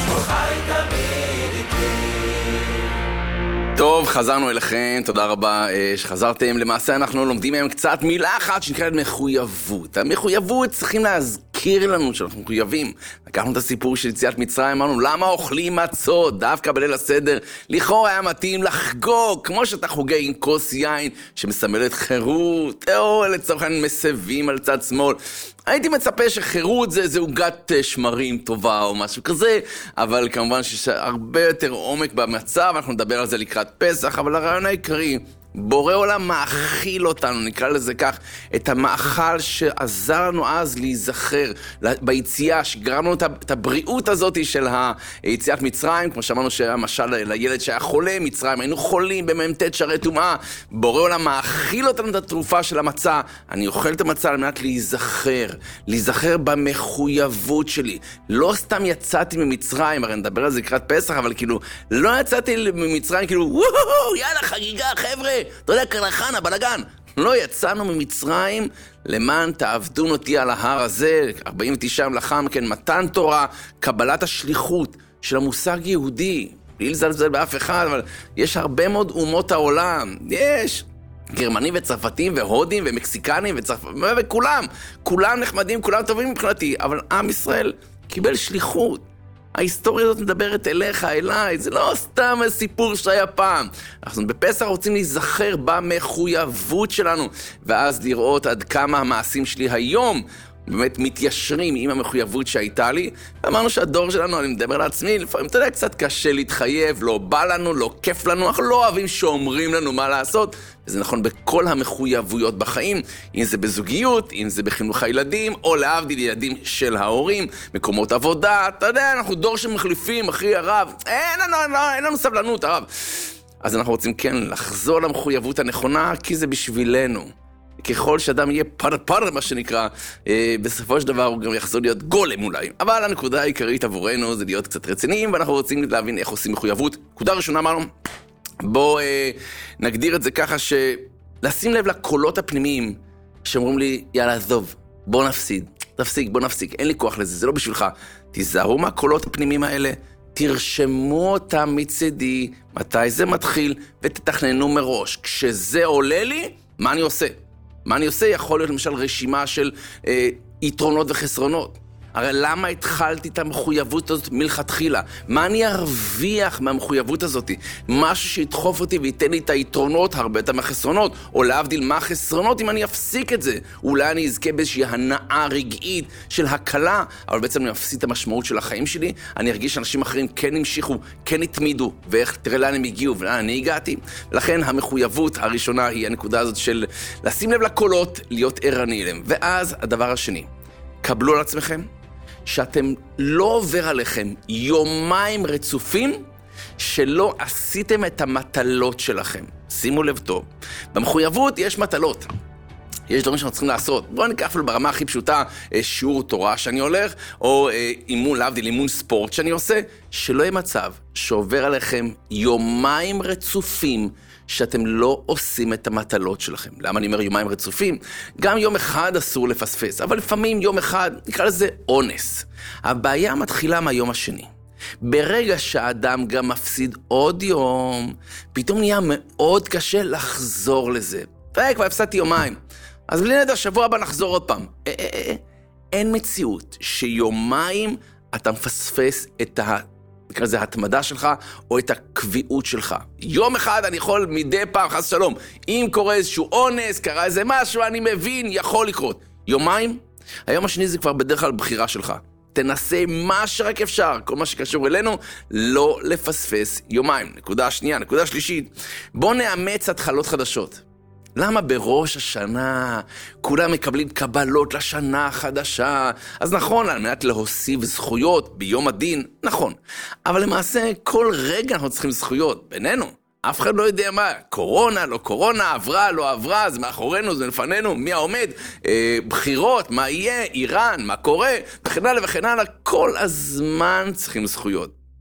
טוב, חזרנו אליכם, תודה רבה שחזרתם. למעשה אנחנו לומדים מהם קצת מילה אחת שנקראת מחויבות. המחויבות צריכים להזכיר לנו שאנחנו מחויבים. לקחנו את הסיפור של יציאת מצרים, אמרנו למה אוכלים מצות דווקא בליל הסדר? לכאורה היה מתאים לחגוג, כמו שאתה חוגג עם כוס יין שמסמלת חירות, או לצורך העניין מסבים על צד שמאל. הייתי מצפה שחירות זה איזה עוגת שמרים טובה או משהו כזה, אבל כמובן שיש הרבה יותר עומק במצב, אנחנו נדבר על זה לקראת פסח, אבל הרעיון העיקרי, בורא עולם מאכיל אותנו, נקרא לזה כך, את המאכל שעזר לנו אז להיזכר ביציאה, שגרם לנו את הבריאות הזאת של היציאת מצרים, כמו שאמרנו שהמשל לילד שהיה חולה, מצרים היינו חולים בממתת שרי טומאה, בורא עולם מאכיל אותנו את התרופה של המצה, אני אוכל את המצה על מנת להיזכר, להיזכר במחויבות שלי, לא סתם יצאתי ממצרים, הרי נדבר על זה לקראת פסח, אבל כאילו, לא יצאתי ממצרים, כאילו, וואו, יאללה חגיגה חבר'ה, אתה יודע, קרחן, הבלגן. לא יצאנו ממצרים למען תעבדון אותי על ההר הזה, ארבעים ותשע יום לאחר מכן, מתן תורה, קבלת השליחות של המושג יהודי. בלי לזלזל באף אחד, אבל יש הרבה מאוד אומות העולם. יש גרמנים וצרפתים והודים ומקסיקנים וצרפתים וכולם. כולם נחמדים, כולם טובים מבחינתי, אבל עם ישראל קיבל שליחות. ההיסטוריה הזאת מדברת אליך, אליי, זה לא סתם סיפור שהיה פעם. אנחנו בפסח רוצים להיזכר במחויבות שלנו, ואז לראות עד כמה המעשים שלי היום באמת מתיישרים עם המחויבות שהייתה לי. ואמרנו שהדור שלנו, אני מדבר לעצמי, לפעמים אתה יודע, קצת קשה להתחייב, לא בא לנו, לא כיף לנו, אנחנו לא אוהבים שאומרים לנו מה לעשות, וזה נכון בכל המחויבויות בחיים, אם זה בזוגיות, אם זה בחינוך הילדים, או להבדיל ילדים של ההורים, מקומות עבודה, אתה יודע, אנחנו דור שמחליפים, אחי הרב, אין לנו, אין, אין לנו סבלנות, הרב. אז אנחנו רוצים כן לחזור למחויבות הנכונה, כי זה בשבילנו. ככל שאדם יהיה פרפר, מה שנקרא, אה, בסופו של דבר הוא גם יחזור להיות גולם אולי. אבל הנקודה העיקרית עבורנו זה להיות קצת רציניים, ואנחנו רוצים להבין איך עושים מחויבות. נקודה ראשונה אמרנו, בוא אה, נגדיר את זה ככה שלשים לב לקולות הפנימיים שאומרים לי, יאללה, עזוב, בוא נפסיד, תפסיק, בוא נפסיק, אין לי כוח לזה, זה לא בשבילך. תיזהרו מהקולות הפנימיים האלה, תרשמו אותם מצדי, מתי זה מתחיל, ותתכננו מראש. כשזה עולה לי, מה אני עושה? מה אני עושה? יכול להיות למשל רשימה של אה, יתרונות וחסרונות. הרי למה התחלתי את המחויבות הזאת מלכתחילה? מה אני ארוויח מהמחויבות הזאת? משהו שידחוף אותי וייתן לי את היתרונות הרבה, את המחסרונות, או להבדיל מה החסרונות אם אני אפסיק את זה. אולי אני אזכה באיזושהי הנאה רגעית של הקלה, אבל בעצם אני אפסיד את המשמעות של החיים שלי, אני ארגיש שאנשים אחרים כן המשיכו, כן התמידו, ואיך תראה לאן הם הגיעו ולאן אני הגעתי. לכן המחויבות הראשונה היא הנקודה הזאת של לשים לב לקולות, להיות ערני אליהם. ואז הדבר השני, קבלו על עצמכם שאתם לא עובר עליכם יומיים רצופים שלא עשיתם את המטלות שלכם. שימו לב טוב. במחויבות יש מטלות. יש דברים שאנחנו צריכים לעשות. בואו ניקח אפילו ברמה הכי פשוטה, שיעור תורה שאני הולך, או אימון, להבדיל, אימון ספורט שאני עושה, שלא יהיה מצב שעובר עליכם יומיים רצופים שאתם לא עושים את המטלות שלכם. למה אני אומר יומיים רצופים? גם יום אחד אסור לפספס, אבל לפעמים יום אחד, נקרא לזה אונס. הבעיה מתחילה מהיום השני. ברגע שהאדם גם מפסיד עוד יום, פתאום נהיה מאוד קשה לחזור לזה. תראה, כבר הפסדתי יומיים. אז בלי נדע, שבוע הבא נחזור עוד פעם. אה, אה, אה. אין מציאות שיומיים אתה מפספס את ה... נקרא לזה התמדה שלך, או את הקביעות שלך. יום אחד אני יכול מדי פעם, חס שלום, אם קורה איזשהו אונס, קרה איזה משהו, אני מבין, יכול לקרות. יומיים? היום השני זה כבר בדרך כלל בחירה שלך. תנסה מה שרק אפשר, כל מה שקשור אלינו, לא לפספס יומיים. נקודה שנייה, נקודה שלישית, בוא נאמץ התחלות חדשות. למה בראש השנה כולם מקבלים קבלות לשנה החדשה? אז נכון, על מנת להוסיף זכויות ביום הדין, נכון. אבל למעשה כל רגע אנחנו צריכים זכויות, בינינו. אף אחד לא יודע מה, קורונה, לא קורונה, עברה, לא עברה, זה מאחורינו, זה לפנינו, מי העומד, אה, בחירות, מה יהיה, איראן, מה קורה, וכן הלאה וכן הלאה, כל הזמן צריכים זכויות.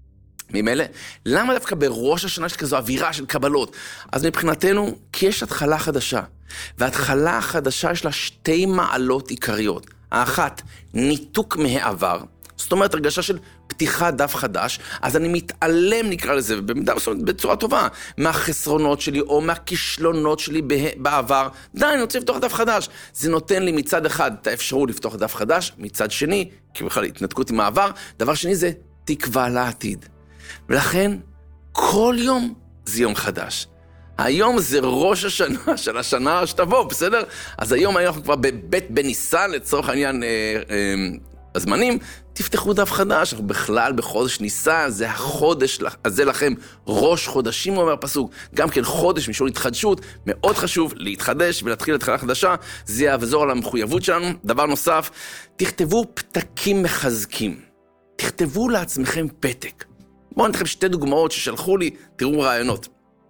ממילא, למה דווקא בראש השנה יש כזו אווירה של קבלות? אז מבחינתנו, כי יש התחלה חדשה. וההתחלה החדשה יש לה שתי מעלות עיקריות. האחת, ניתוק מהעבר. זאת אומרת, הרגשה של פתיחת דף חדש, אז אני מתעלם, נקרא לזה, במידה מסוימת, בצורה טובה, מהחסרונות שלי או מהכישלונות שלי בעבר. די, אני רוצה לפתוח דף חדש. זה נותן לי מצד אחד את האפשרות לפתוח דף חדש, מצד שני, כי בכלל התנתקות עם העבר, דבר שני זה תקווה לעתיד. ולכן, כל יום זה יום חדש. היום זה ראש השנה של השנה שתבוא, בסדר? אז היום אנחנו כבר בבית בניסן, לצורך העניין אה, אה, הזמנים, תפתחו דף חדש, אנחנו בכלל בחודש ניסן, זה החודש הזה לכם, ראש חודשים, אומר פסוק, גם כן חודש משול התחדשות, מאוד חשוב להתחדש ולהתחיל התחלה חדשה, זה יעזור על המחויבות שלנו. דבר נוסף, תכתבו פתקים מחזקים, תכתבו לעצמכם פתק. בואו נתכם שתי דוגמאות ששלחו לי, תראו רעיונות.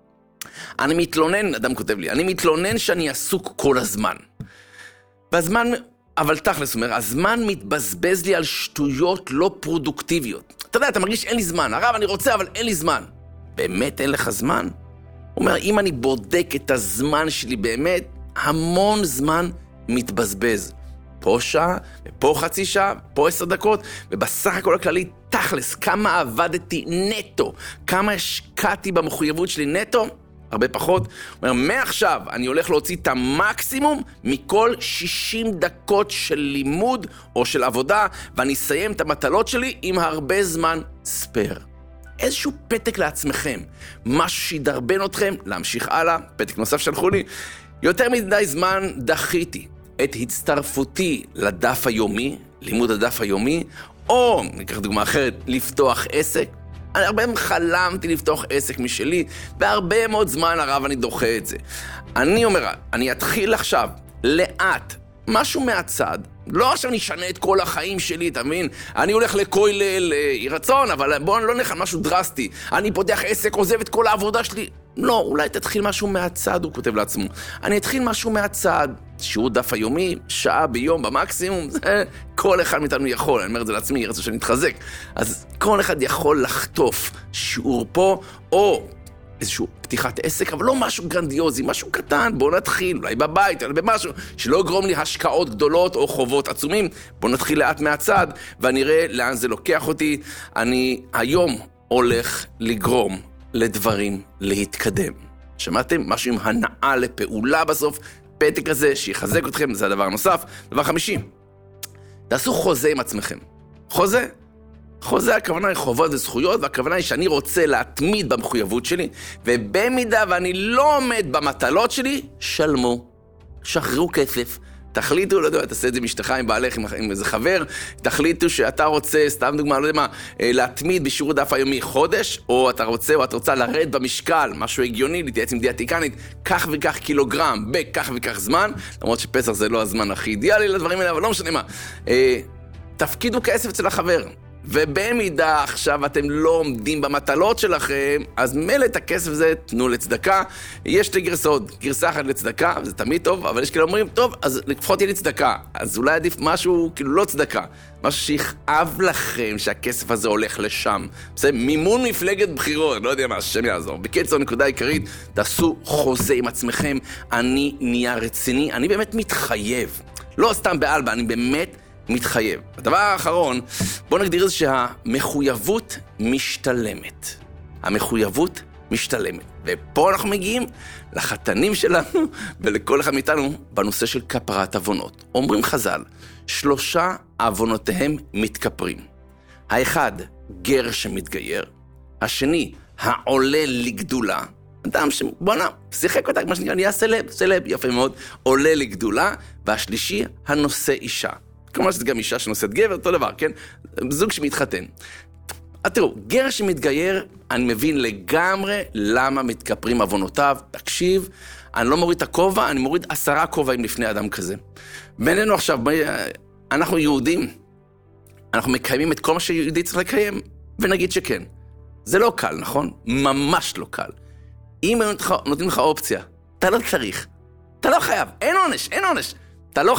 אני מתלונן, אדם כותב לי, אני מתלונן שאני עסוק כל הזמן. והזמן, אבל תכלס אומר, הזמן מתבזבז לי על שטויות לא פרודוקטיביות. אתה יודע, אתה מרגיש אין לי זמן, הרב אני רוצה אבל אין לי זמן. באמת אין לך זמן? הוא אומר, אם אני בודק את הזמן שלי באמת, המון זמן מתבזבז. פה שעה, ופה חצי שעה, פה עשר דקות, ובסך הכל הכללי, תכלס, כמה עבדתי נטו, כמה השקעתי במחויבות שלי נטו, הרבה פחות. הוא אומר, מעכשיו אני הולך להוציא את המקסימום מכל שישים דקות של לימוד או של עבודה, ואני אסיים את המטלות שלי עם הרבה זמן ספר. איזשהו פתק לעצמכם, משהו שידרבן אתכם להמשיך הלאה. פתק נוסף שלחו לי, יותר מדי זמן דחיתי את הצטרפותי לדף היומי, לימוד הדף היומי, או, ניקח דוגמה אחרת, לפתוח עסק. אני הרבה חלמתי לפתוח עסק משלי, והרבה מאוד זמן הרב אני דוחה את זה. אני אומר, אני אתחיל עכשיו, לאט, משהו מהצד, לא עכשיו נשנה את כל החיים שלי, אתה מבין? אני הולך לכולל, אי רצון, אבל בואו לא נלך על משהו דרסטי. אני פותח עסק, עוזב את כל העבודה שלי. לא, אולי תתחיל משהו מהצד, הוא כותב לעצמו. אני אתחיל משהו מהצד, שיעור דף היומי, שעה ביום במקסימום, זה כל אחד מאיתנו יכול, אני אומר את זה לעצמי, רצו שאני אתחזק. אז כל אחד יכול לחטוף שיעור פה, או איזשהו פתיחת עסק, אבל לא משהו גרנדיוזי, משהו קטן, בואו נתחיל, אולי בבית, אולי במשהו, שלא יגרום לי השקעות גדולות או חובות עצומים. בואו נתחיל לאט מהצד, ונראה לאן זה לוקח אותי. אני היום הולך לגרום לדברים להתקדם. שמעתם? משהו עם הנאה לפעולה בסוף, פתק הזה שיחזק אתכם, זה הדבר הנוסף. דבר חמישי, תעשו חוזה עם עצמכם. חוזה? חוזה הכוונה היא חובות וזכויות, והכוונה היא שאני רוצה להתמיד במחויבות שלי, ובמידה ואני לא עומד במטלות שלי, שלמו, שחררו כסף. תחליטו, לא יודע, תעשה את זה משתך עם בעלך, עם, עם איזה חבר, תחליטו שאתה רוצה, סתם דוגמה, לא יודע מה, להתמיד בשיעור דף היומי חודש, או אתה רוצה, או אתה רוצה לרד במשקל, משהו הגיוני, להתייעץ עם דיאטיקנית, כך וכך קילוגרם, בכך וכך זמן, למרות שפסח זה לא הזמן הכי אידיאלי לדברים האלה, אבל לא משנה מה. תפקידו כסף אצל החבר. ובמידה עכשיו אתם לא עומדים במטלות שלכם, אז מלא את הכסף זה תנו לצדקה. יש שתי גרסאות, גרסה אחת לצדקה, זה תמיד טוב, אבל יש כאלה אומרים, טוב, אז לפחות יהיה לי צדקה. אז אולי עדיף משהו, כאילו לא צדקה, משהו שיכאב לכם שהכסף הזה הולך לשם. בסדר, מימון מפלגת בחירות, לא יודע מה, השם יעזור. בקיצור, נקודה עיקרית, תעשו חוזה עם עצמכם, אני נהיה רציני, אני באמת מתחייב. לא סתם בעלבה, אני באמת מתחייב. הדבר האחרון, בואו נגדיר את זה שהמחויבות משתלמת. המחויבות משתלמת. ופה אנחנו מגיעים לחתנים שלנו ולכל אחד מאיתנו בנושא של כפרת עוונות. אומרים חז"ל, שלושה עוונותיהם מתכפרים. האחד, גר שמתגייר. השני, העולה לגדולה. אדם שבואנה, שיחק אותה, מה שנקרא, נהיה סלב, סלב, יפה מאוד, עולה לגדולה. והשלישי, הנושא אישה. כלומר שזה גם אישה שנושאת גבר, אותו דבר, כן? זוג שמתחתן. אז תראו, גר שמתגייר, אני מבין לגמרי למה מתכפרים עוונותיו. תקשיב, אני לא מוריד את הכובע, אני מוריד עשרה כובעים לפני אדם כזה. בינינו עכשיו, אנחנו יהודים, אנחנו מקיימים את כל מה שיהודי צריך לקיים, ונגיד שכן. זה לא קל, נכון? ממש לא קל. אם נותנים לך אופציה, אתה לא צריך, אתה לא חייב, אין עונש, אין עונש. אתה לא חייב,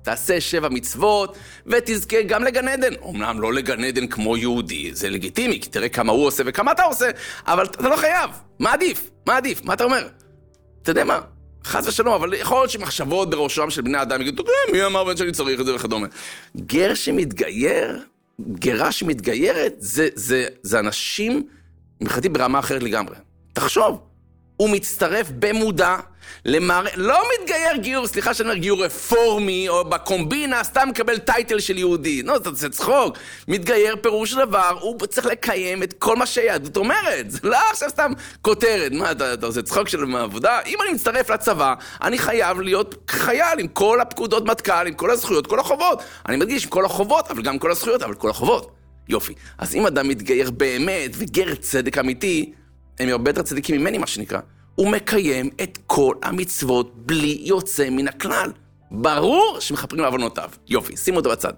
תעשה שבע מצוות, ותזכה גם לגן עדן. אומנם לא לגן עדן כמו יהודי, זה לגיטימי, כי תראה כמה הוא עושה וכמה אתה עושה, אבל אתה לא חייב. מה עדיף? מה עדיף? מה אתה אומר? אתה יודע מה? חס ושלום, אבל יכול להיות שמחשבות בראשם של בני אדם יגידו, מי אמר בן שאני צריך את זה וכדומה. גר שמתגייר, גרה שמתגיירת, זה, זה, זה אנשים מבחינתי ברמה אחרת לגמרי. תחשוב, הוא מצטרף במודע למער... לא מתגייר גיור, סליחה שאני אומר גיור רפורמי, או בקומבינה, סתם מקבל טייטל של יהודי. לא, זה צחוק. מתגייר פירוש דבר, הוא צריך לקיים את כל מה שהיהדות אומרת. זה לא עכשיו סתם כותרת. מה, אתה, אתה עושה צחוק של העבודה? אם אני מצטרף לצבא, אני חייב להיות חייל עם כל הפקודות מטכ"ל, עם כל הזכויות, כל החובות. אני מדגיש עם כל החובות, אבל גם כל הזכויות, אבל כל החובות. יופי. אז אם אדם מתגייר באמת, וגר צדק אמיתי, הם הרבה יותר צדיקים ממני, מה שנקרא. הוא מקיים את כל המצוות בלי יוצא מן הכלל. ברור שמחפרים לעוונותיו. יופי, שימו אותו בצד.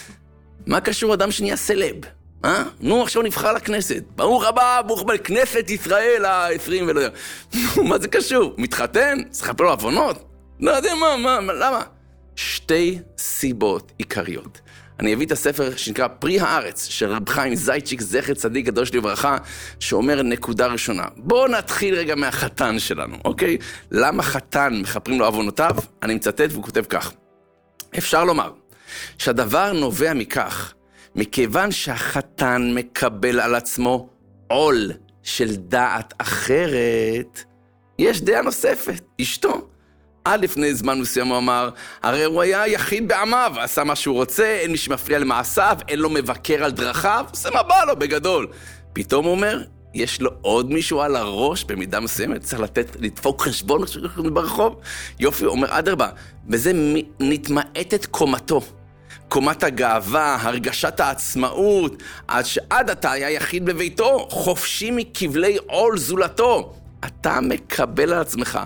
מה קשור אדם שנהיה סלב? אה? נו, עכשיו נבחר לכנסת. ברוך הבא, ברוך הבא לכנסת ישראל ה-עשרים ולא יודע. נו, מה זה קשור? מתחתן? צריך לחפר לעוונות? לא יודע מה, מה, מה, למה? שתי סיבות עיקריות. אני אביא את הספר שנקרא פרי הארץ, של רב חיים זייצ'יק, זכר צדיק קדוש לברכה, שאומר נקודה ראשונה. בואו נתחיל רגע מהחתן שלנו, אוקיי? למה חתן מחפרים לו עוונותיו? אני מצטט והוא כותב כך. אפשר לומר שהדבר נובע מכך, מכיוון שהחתן מקבל על עצמו עול של דעת אחרת, יש דעה נוספת, אשתו. עד לפני זמן מסוים הוא אמר, הרי הוא היה יחיד בעמיו, עשה מה שהוא רוצה, אין מי שמפריע למעשיו, אין לו מבקר על דרכיו, עושה מה בא לו בגדול. פתאום הוא אומר, יש לו עוד מישהו על הראש במידה מסוימת, צריך לתת, לדפוק חשבון ברחוב. יופי, הוא אומר, אדרבה, וזה נתמעטת קומתו. קומת הגאווה, הרגשת העצמאות, עד שעד אתה היה יחיד בביתו, חופשי מכבלי עול זולתו. אתה מקבל על עצמך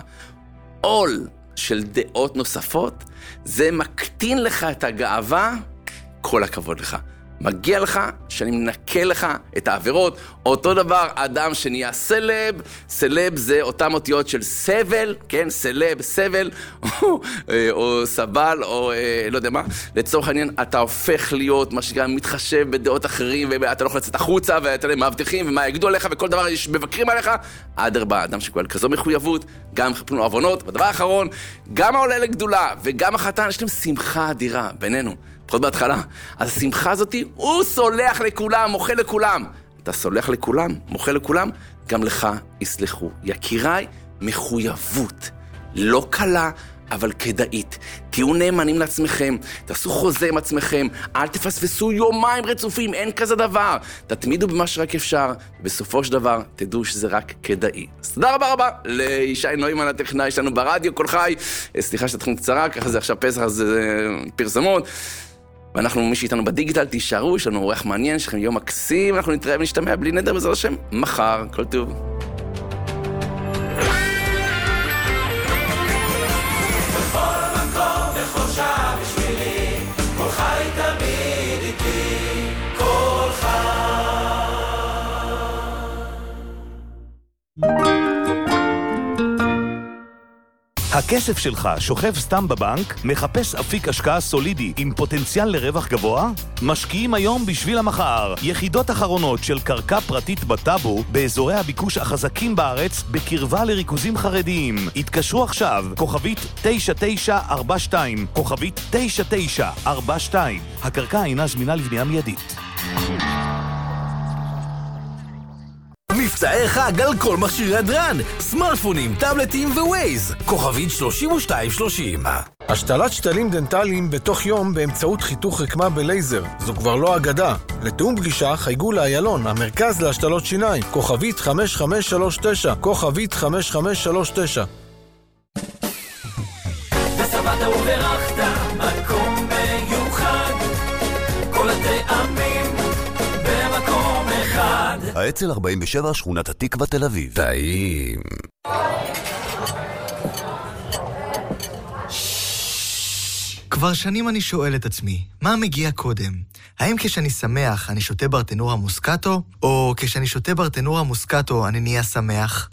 עול של דעות נוספות, זה מקטין לך את הגאווה, כל הכבוד לך. מגיע לך שאני מנקה לך את העבירות. אותו דבר, אדם שנהיה סלב, סלב זה אותם אותיות של סבל, כן, סלב, סבל, או, או סבל, או לא יודע מה. לצורך העניין, אתה הופך להיות מה שגם מתחשב בדעות אחרים, ואתה לא יכול לצאת החוצה, ואתה לא מאבטחים, ומה יגדו עליך, וכל דבר יש מבקרים עליך. אדרבה, אדם שכבל כזו מחויבות, גם חפנו לו עוונות. בדבר האחרון, גם העולה לגדולה, וגם החתן, יש להם שמחה אדירה בינינו. לפחות בהתחלה. אז השמחה הזאת, הוא סולח לכולם, מוחה לכולם. אתה סולח לכולם, מוחה לכולם, גם לך יסלחו. יקיריי, מחויבות. לא קלה, אבל כדאית. תהיו נאמנים לעצמכם, תעשו חוזה עם עצמכם, אל תפספסו יומיים רצופים, אין כזה דבר. תתמידו במה שרק אפשר, בסופו של דבר תדעו שזה רק כדאי. אז תודה רבה רבה לישי נוימן הטכנאי שלנו ברדיו כל חי. סליחה שתתחיל קצרה, ככה זה עכשיו פסח, זה פרסמות. ואנחנו, מי שאיתנו בדיגיטל, תישארו, יש לנו אורח מעניין, יש לכם יום מקסים, אנחנו נתראה ונשתמע בלי נדר בעזרת השם, מחר, כל טוב. הכסף שלך שוכב סתם בבנק? מחפש אפיק השקעה סולידי עם פוטנציאל לרווח גבוה? משקיעים היום בשביל המחר. יחידות אחרונות של קרקע פרטית בטאבו באזורי הביקוש החזקים בארץ בקרבה לריכוזים חרדיים. התקשרו עכשיו, כוכבית תשע תשע ארבע שתיים, כוכבית תשע תשע ארבע שתיים. הקרקע אינה זמינה לבנייה מיידית. מבצעי חג על כל מכשירי הדרן, סמארטפונים, טאבלטים ווייז, כוכבית שלושים ושתיים שלושים. השתלת שתלים דנטליים בתוך יום באמצעות חיתוך רקמה בלייזר, זו כבר לא אגדה. לתאום פגישה חייגו לאיילון, המרכז להשתלות שיניים, כוכבית חמש חמש שלוש תשע, כוכבית חמש חמש שלוש תשע. ושבעת וברכת מקום מיוחד, כל הטעמים במקום אחד. האצ"ל ארבעים ושבע, שכונת התקווה, תל אביב. טעים. כבר שנים אני שואל את עצמי, מה מגיע קודם? האם כשאני שמח אני שותה ברטנורה מוסקטו, או כשאני שותה ברטנורה מוסקטו אני נהיה שמח?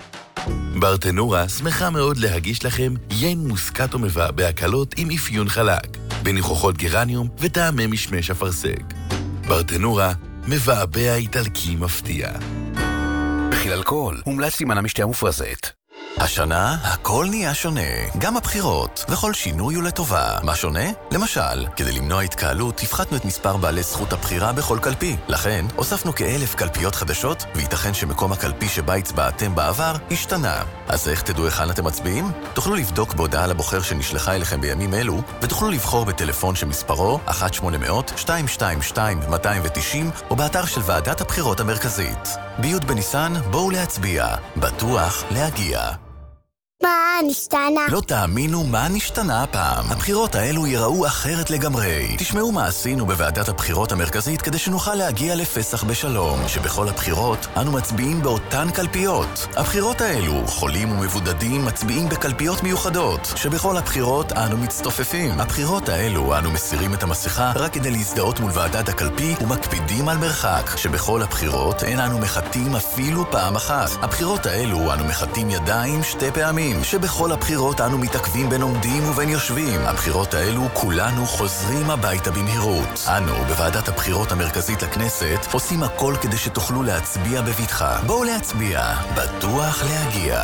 ברטנורה שמחה מאוד להגיש לכם יין מוסקטו מבע בהקלות עם אפיון חלק. בניחוחות גרניום וטעמי משמש אפרסק. ברטנורה, מבעבע איטלקי מפתיע. בחיל אלכוהול, מומלץ להימנע משתייה מופרזת. השנה הכל נהיה שונה, גם הבחירות, וכל שינוי הוא לטובה. מה שונה? למשל, כדי למנוע התקהלות, הפחתנו את מספר בעלי זכות הבחירה בכל קלפי. לכן, הוספנו כאלף קלפיות חדשות, וייתכן שמקום הקלפי שבה הצבעתם בעבר השתנה. אז איך תדעו היכן אתם מצביעים? תוכלו לבדוק בהודעה לבוחר שנשלחה אליכם בימים אלו, ותוכלו לבחור בטלפון שמספרו אחת שמונה אפס אפס שתיים שתיים שתיים שתיים תשע אפס או באתר של ועדת הבחירות המרכזית. בי' בניסן, בואו להצביע. בטוח להגיע. מה נשתנה? לא תאמינו מה נשתנה הפעם. הבחירות האלו ייראו אחרת לגמרי. תשמעו מה עשינו בוועדת הבחירות המרכזית כדי שנוכל להגיע לפסח בשלום, שבכל הבחירות אנו מצביעים באותן קלפיות. הבחירות האלו, חולים ומבודדים מצביעים בקלפיות מיוחדות, שבכל הבחירות אנו מצטופפים. הבחירות האלו אנו מסירים את המסכה רק כדי להזדהות מול ועדת הקלפי ומקפידים על מרחק, שבכל הבחירות אין אנו מחטאים אפילו פעם אחת. הבחירות האלו אנו מחטאים ידיים שתי פעמים. שבכל הבחירות אנו מתעכבים בין עומדים ובין יושבים. הבחירות האלו כולנו חוזרים הביתה במהירות. אנו בוועדת הבחירות המרכזית לכנסת עושים הכל כדי שתוכלו להצביע בבטחה. בואו להצביע, בטוח להגיע.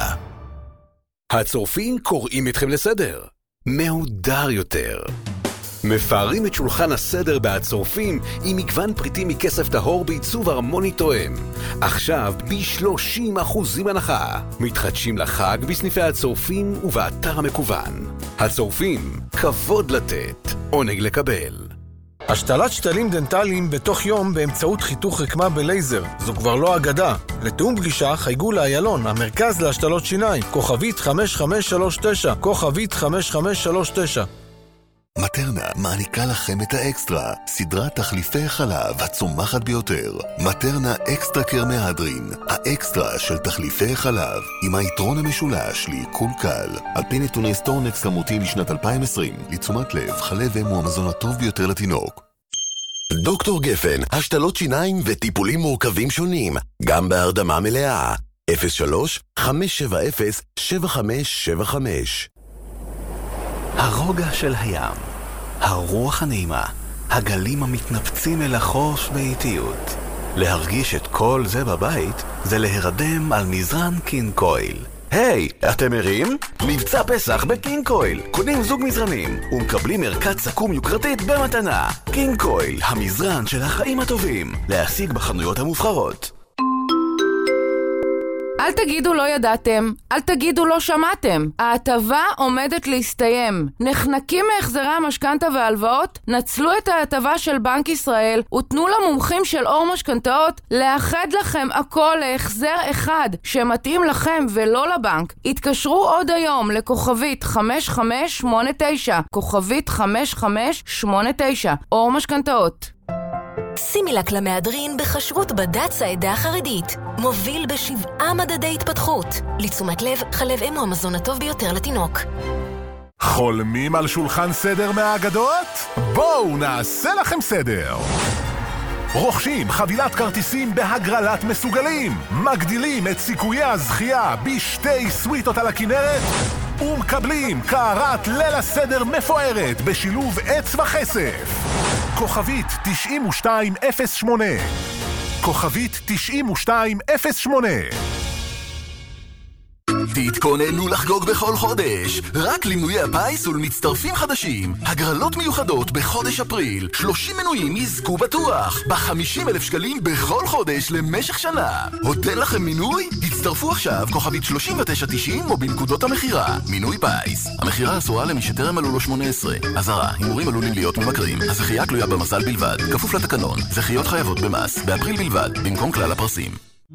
הצורפים קוראים אתכם לסדר. מהודר יותר. מפארים את שולחן הסדר בהצורפים עם מגוון פריטים מכסף טהור בעיצוב הרמוני תואם. עכשיו ב-שלושים אחוזים הנחה. מתחדשים לחג בסניפי הצורפים ובאתר המקוון. הצורפים, כבוד לתת, עונג לקבל. השתלת שתלים דנטליים בתוך יום באמצעות חיתוך רקמה בלייזר. זו כבר לא אגדה. לתאום פגישה חייגו לאיילון, המרכז להשתלות שיניים. כוכבית חמש חמש שלוש תשע, כוכבית חמש חמש שלוש תשע. מטרנה מעניקה לכם את האקסטרה, סדרת תחליפי חלב הצומחת ביותר. מטרנה אקסטרה קרמהדרין, האקסטרה של תחליפי חלב, עם היתרון המשולש לעיכול קל. על פי נתוני סטורנקס כמותי לשנת אלפיים ועשרים, לתשומת לב, חלב אם הוא המזון הטוב ביותר לתינוק. דוקטור גפן, השתלות שיניים וטיפולים מורכבים שונים, גם בהרדמה מלאה. אפס שלוש חמש שבע אפס שבע חמש שבע חמש. הרוגע של הים, הרוח הנעימה, הגלים המתנפצים אל החוף באיטיות. להרגיש את כל זה בבית זה להירדם על מזרן קינג קויל. היי, hey, אתם ערים? מבצע פסח בקינג קויל. קונים זוג מזרנים ומקבלים ערכת סכו"ם יוקרתית במתנה. קינג קויל, המזרן של החיים הטובים. להשיג בחנויות המובחרות. אל תגידו לא ידעתם, אל תגידו לא שמעתם. ההטבה עומדת להסתיים. נחנקים מהחזרי המשכנתה וההלוואות? נצלו את ההטבה של בנק ישראל ותנו למומחים של אור משכנתאות לאחד לכם הכל להחזר אחד שמתאים לכם ולא לבנק. התקשרו עוד היום לכוכבית חמש חמש שמונה תשע, כוכבית חמש חמש שמונה תשע, אור משכנתאות. סימילק למהדרין בחשרות בד"ץ העדה החרדית. מוביל בשבעה מדדי התפתחות. לתשומת לב, חלב אם הוא המזון הטוב ביותר לתינוק. חולמים על שולחן סדר מהאגדות? בואו נעשה לכם סדר. רוכשים חבילת כרטיסים בהגרלת מסוגלים, מגדילים את סיכויי הזכייה בשתי סוויטות על הכנרת, ומקבלים קערת ליל הסדר מפוארת בשילוב עץ וחשף. כוכבית תשעים ושתיים אפס שמונה, כוכבית תשעים ושתיים אפס שמונה. תתכוננו לחגוג בכל חודש, רק למנויי הפיס ולמצטרפים חדשים. הגרלות מיוחדות בחודש אפריל, שלושים מנויים יזכו בטוח, ב-חמישים אלף שקלים בכל חודש למשך שנה. עוד אין לכם מינוי? הצטרפו עכשיו, כוכבית שלושים ותשע תשעים או בנקודות המחירה. מינוי פיס. המחירה אסורה למי שטרם מלאו לו שמונה עשרה. אזהרה, הימורים עלולים להיות ממכרים. הזכייה תלויה במזל בלבד, כפוף לתקנון. זכיות חייבות במס, באפריל בלבד, במקום כלל הפרסים.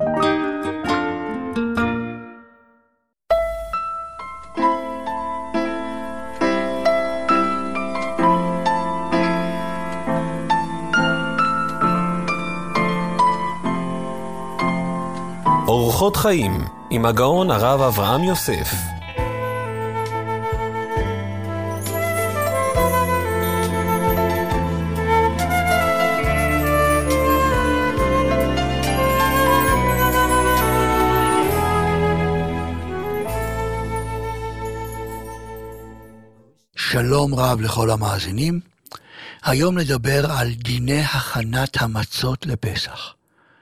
אורחות חיים עם הגאון הרב אברהם יוסף. שלום רב לכל המאזינים. היום נדבר על דיני הכנת המצות לפסח.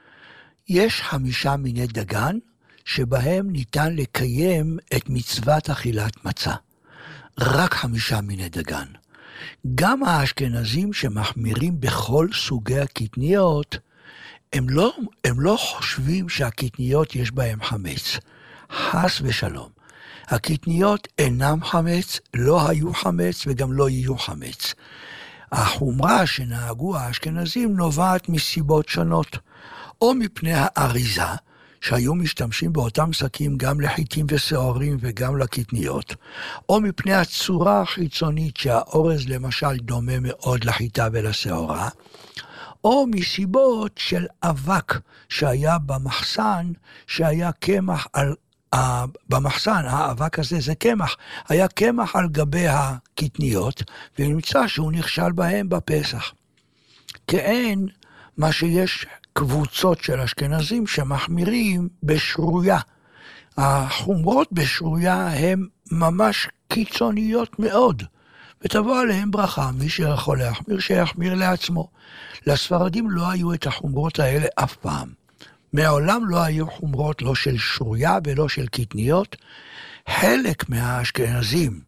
יש חמישה מיני דגן שבהם ניתן לקיים את מצוות אכילת מצה. רק חמישה מיני דגן. גם האשכנזים שמחמירים בכל סוגי הקטניות, הם לא, הם לא חושבים שהקטניות יש בהם חמץ. חס ושלום. הקטניות אינם חמץ, לא היו חמץ וגם לא יהיו חמץ. החומרה שנהגו האשכנזים נובעת מסיבות שונות, או מפני האריזה, שהיו משתמשים באותם שקים גם לחיטים ושעורים וגם לקטניות, או מפני הצורה החיצונית שהאורז למשל דומה מאוד לחיטה ולשעורה, או מסיבות של אבק שהיה במחסן, שהיה קמח על במחסן, האבק הזה זה קמח, היה קמח על גבי הקטניות, ונמצא שהוא נכשל בהם בפסח. כאין מה שיש קבוצות של אשכנזים שמחמירים בשרויה. החומרות בשרויה הן ממש קיצוניות מאוד, ותבוא עליהם ברכה, מי שיכול להחמיר, שיחמיר לעצמו. לספרדים לא היו את החומרות האלה אף פעם. מעולם לא היו חומרות לא של שרויה ולא של קטניות. חלק מהאשכנזים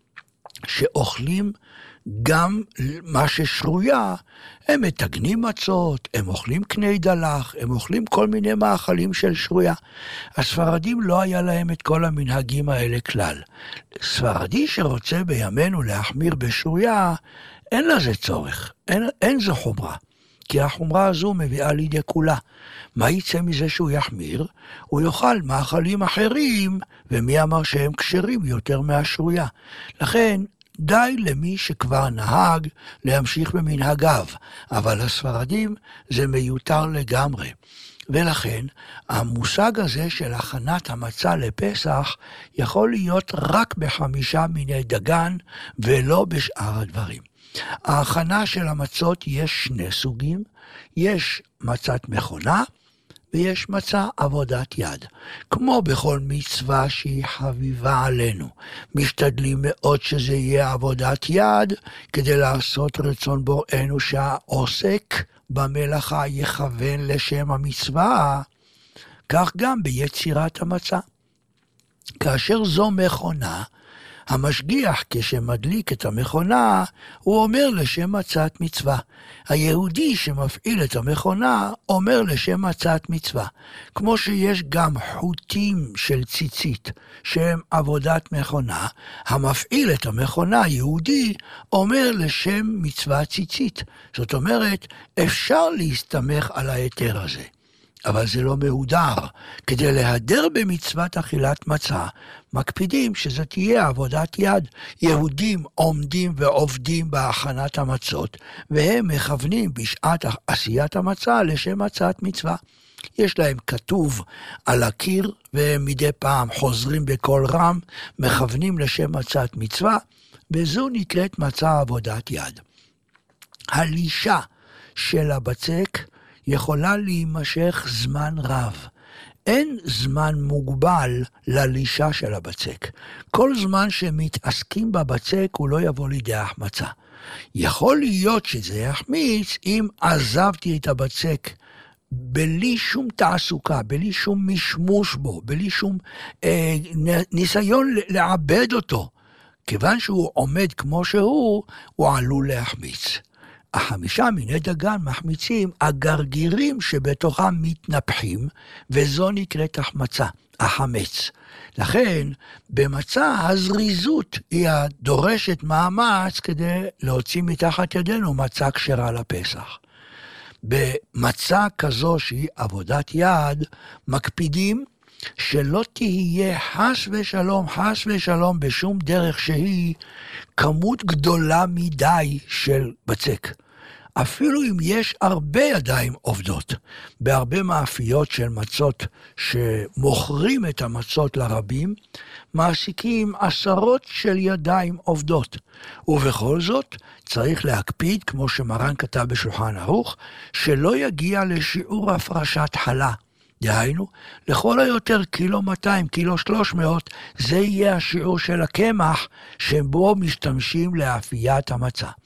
שאוכלים גם מה ששרויה, הם מתגנים מצות, הם אוכלים קני דלח, הם אוכלים כל מיני מאכלים של שרויה. הספרדים לא היה להם את כל המנהגים האלה כלל. ספרדי שרוצה בימינו להחמיר בשרויה, אין לזה צורך, אין, אין זו חומרה. כי החומרה הזו מביאה לידי כולה. מה יצא מזה שהוא יחמיר? הוא יאכל מאכלים אחרים, ומי אמר שהם כשרים יותר מהשרויה. לכן, די למי שכבר נהג להמשיך במנהגיו, אבל הספרדים זה מיותר לגמרי. ולכן, המושג הזה של הכנת המצה לפסח יכול להיות רק בחמישה מיני דגן, ולא בשאר הדברים. ההכנה של המצות יש שני סוגים, יש מצת מכונה ויש מצה עבודת יד. כמו בכל מצווה שהיא חביבה עלינו, משתדלים מאוד שזה יהיה עבודת יד, כדי לעשות רצון בוראנו שהעוסק במלאכה יכוון לשם המצווה, כך גם ביצירת המצה. כאשר זו מכונה, המשגיח כשמדליק את המכונה, הוא אומר לשם מצת מצווה. היהודי שמפעיל את המכונה, אומר לשם מצת מצווה. כמו שיש גם חוטים של ציצית, שהם עבודת מכונה, המפעיל את המכונה, יהודי, אומר לשם מצווה ציצית. זאת אומרת, אפשר להסתמך על היתר הזה. אבל זה לא מהודר. כדי להדר במצוות אכילת מצה, מקפידים שזה תהיה עבודת יד. יהודים עומדים ועובדים בהכנת המצות, והם מכוונים בשעת עשיית המצה לשם מצת מצווה. יש להם כתוב על הקיר, והם מדי פעם חוזרים בקול רם, מכוונים לשם מצת מצווה, וזו נקראת מצה עבודת יד. הלישה של הבצק יכולה להימשך זמן רב. אין זמן מוגבל ללישה של הבצק. כל זמן שמתעסקים בבצק הוא לא יבוא לידי החמצה. יכול להיות שזה יחמיץ אם עזבתי את הבצק בלי שום תעסוקה, בלי שום משמוש בו, בלי שום אה, ניסיון לעבד אותו. כיוון שהוא עומד כמו שהוא, הוא עלול להחמיץ. החמישה מיני דגן מחמיצים הגרגירים שבתוכם מתנפחים, וזו נקראת החמצה, החמץ. לכן, במצה הזריזות היא הדורשת מאמץ כדי להוציא מתחת ידינו מצה כשרה לפסח. במצה כזו שהיא עבודת יד, מקפידים שלא תהיה חס ושלום, חס ושלום בשום דרך שהיא כמות גדולה מדי של בצק. אפילו אם יש הרבה ידיים עובדות, בהרבה מאפיות של מצות שמוכרים את המצות לרבים, מעסיקים עשרות של ידיים עובדות. ובכל זאת צריך להקפיד, כמו שמרן כתב בשולחן ערוך, שלא יגיע לשיעור הפרשת חלה. דהיינו, לכל היותר קילו מאתיים, קילו שלוש מאות, זה יהיה השיעור של הקמח שבו משתמשים לאפיית המצה.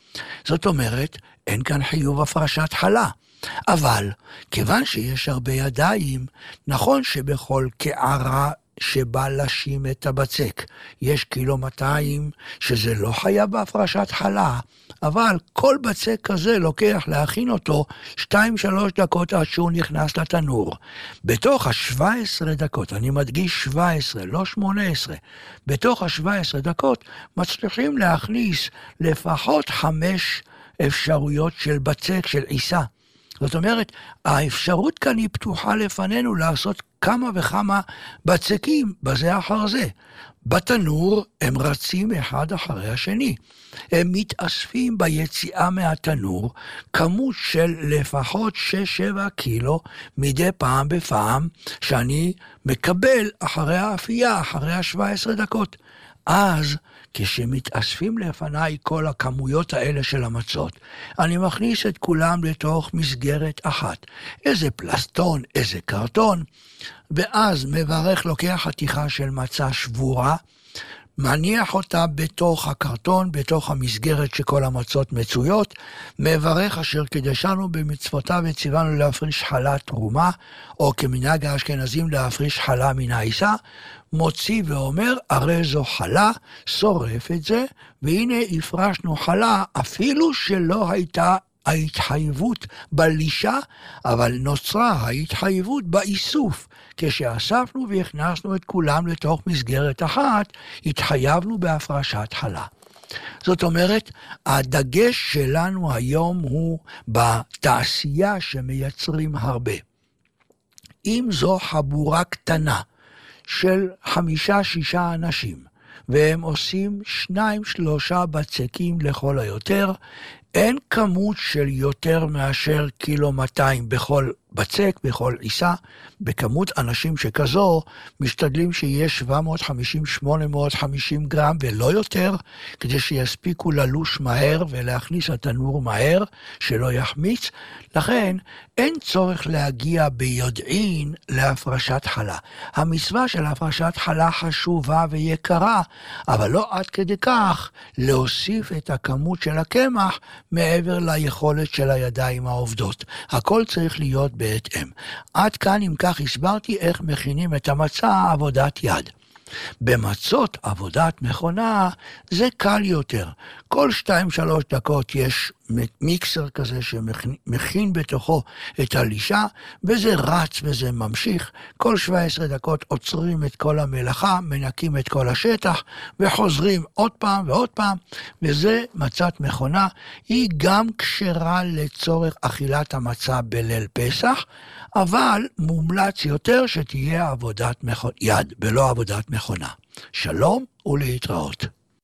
זאת אומרת, אין כאן חיוב הפרשת חלה. אבל, כיוון שיש הרבה ידיים, נכון שבכל קערה שבא לשים את הבצק, יש קילו מאתיים שזה לא חייב בהפרשת חלה, אבל כל בצק כזה לוקח להכין אותו שתיים שלוש דקות עד שהוא נכנס לתנור. בתוך ה-שבע עשרה דקות, אני מדגיש שבע עשרה, לא שמונה עשרה, בתוך ה-שבע עשרה דקות מצליחים להכניס לפחות חמש אפשרויות של בצק, של עיסה. זאת אומרת, האפשרות כאן היא פתוחה לפנינו לעשות כמה וכמה בצקים בזה אחר זה. בתנור הם רצים אחד אחרי השני. הם מתאספים ביציאה מהתנור כמות של לפחות שש שבע קילו מדי פעם בפעם שאני מקבל אחרי האפייה, אחרי ה-שבע עשרה דקות. אז כשמתאספים לפניי כל הכמויות האלה של המצות, אני מכניס את כולם לתוך מסגרת אחת. איזה פלסטון, איזה קרטון, ואז מברך לוקח חתיכה של מצה שבורה, מניח אותה בתוך הקרטון, בתוך המסגרת שכל המצות מצויות, מברך אשר קדשנו במצוותיו וציוונו להפריש חלה תרומה, או כמנהג האשכנזים להפריש חלה מן העיסה, מוציא ואומר, הרי זו חלה, שורף את זה, והנה הפרשנו חלה, אפילו שלא הייתה ההתחייבות בלישה, אבל נוצרה ההתחייבות באיסוף. כשאספנו והכנסנו את כולם לתוך מסגרת אחת, התחייבנו בהפרשת חלה. זאת אומרת, הדגש שלנו היום הוא בתעשייה שמייצרים הרבה. אם זו חבורה קטנה של חמישה שישה אנשים, והם עושים שניים שלושה בצקים לכל היותר, אין כמות של יותר מאשר קילו מאתיים בכל בצק, בכל עיסה. בכמות אנשים שכזו, משתדלים שיהיה שבע מאות וחמישים עד שמונה מאות וחמישים גרם ולא יותר, כדי שיספיקו ללוש מהר ולהכניס התנור מהר, שלא יחמיץ. לכן, אין צורך להגיע ביודעין להפרשת חלה. המצווה של הפרשת חלה חשובה ויקרה, אבל לא עד כדי כך להוסיף את הכמות של הקמח מעבר ליכולת של הידיים העובדות. הכל צריך להיות בהתאם. עד כאן, אם כך, הסברתי איך מכינים את המצה עבודת יד. במצות עבודת מכונה זה קל יותר. כל שתיים שלוש דקות יש מיקסר כזה שמכין בתוכו את הלישה, וזה רץ וזה ממשיך. כל שבע עשרה דקות עוצרים את כל המלאכה, מנקים את כל השטח, וחוזרים עוד פעם ועוד פעם, וזה מצת מכונה. היא גם כשרה לצורך אכילת המצה בליל פסח, אבל מומלץ יותר שתהיה עבודת יד ולא עבודת מכונה. שלום ולהתראות.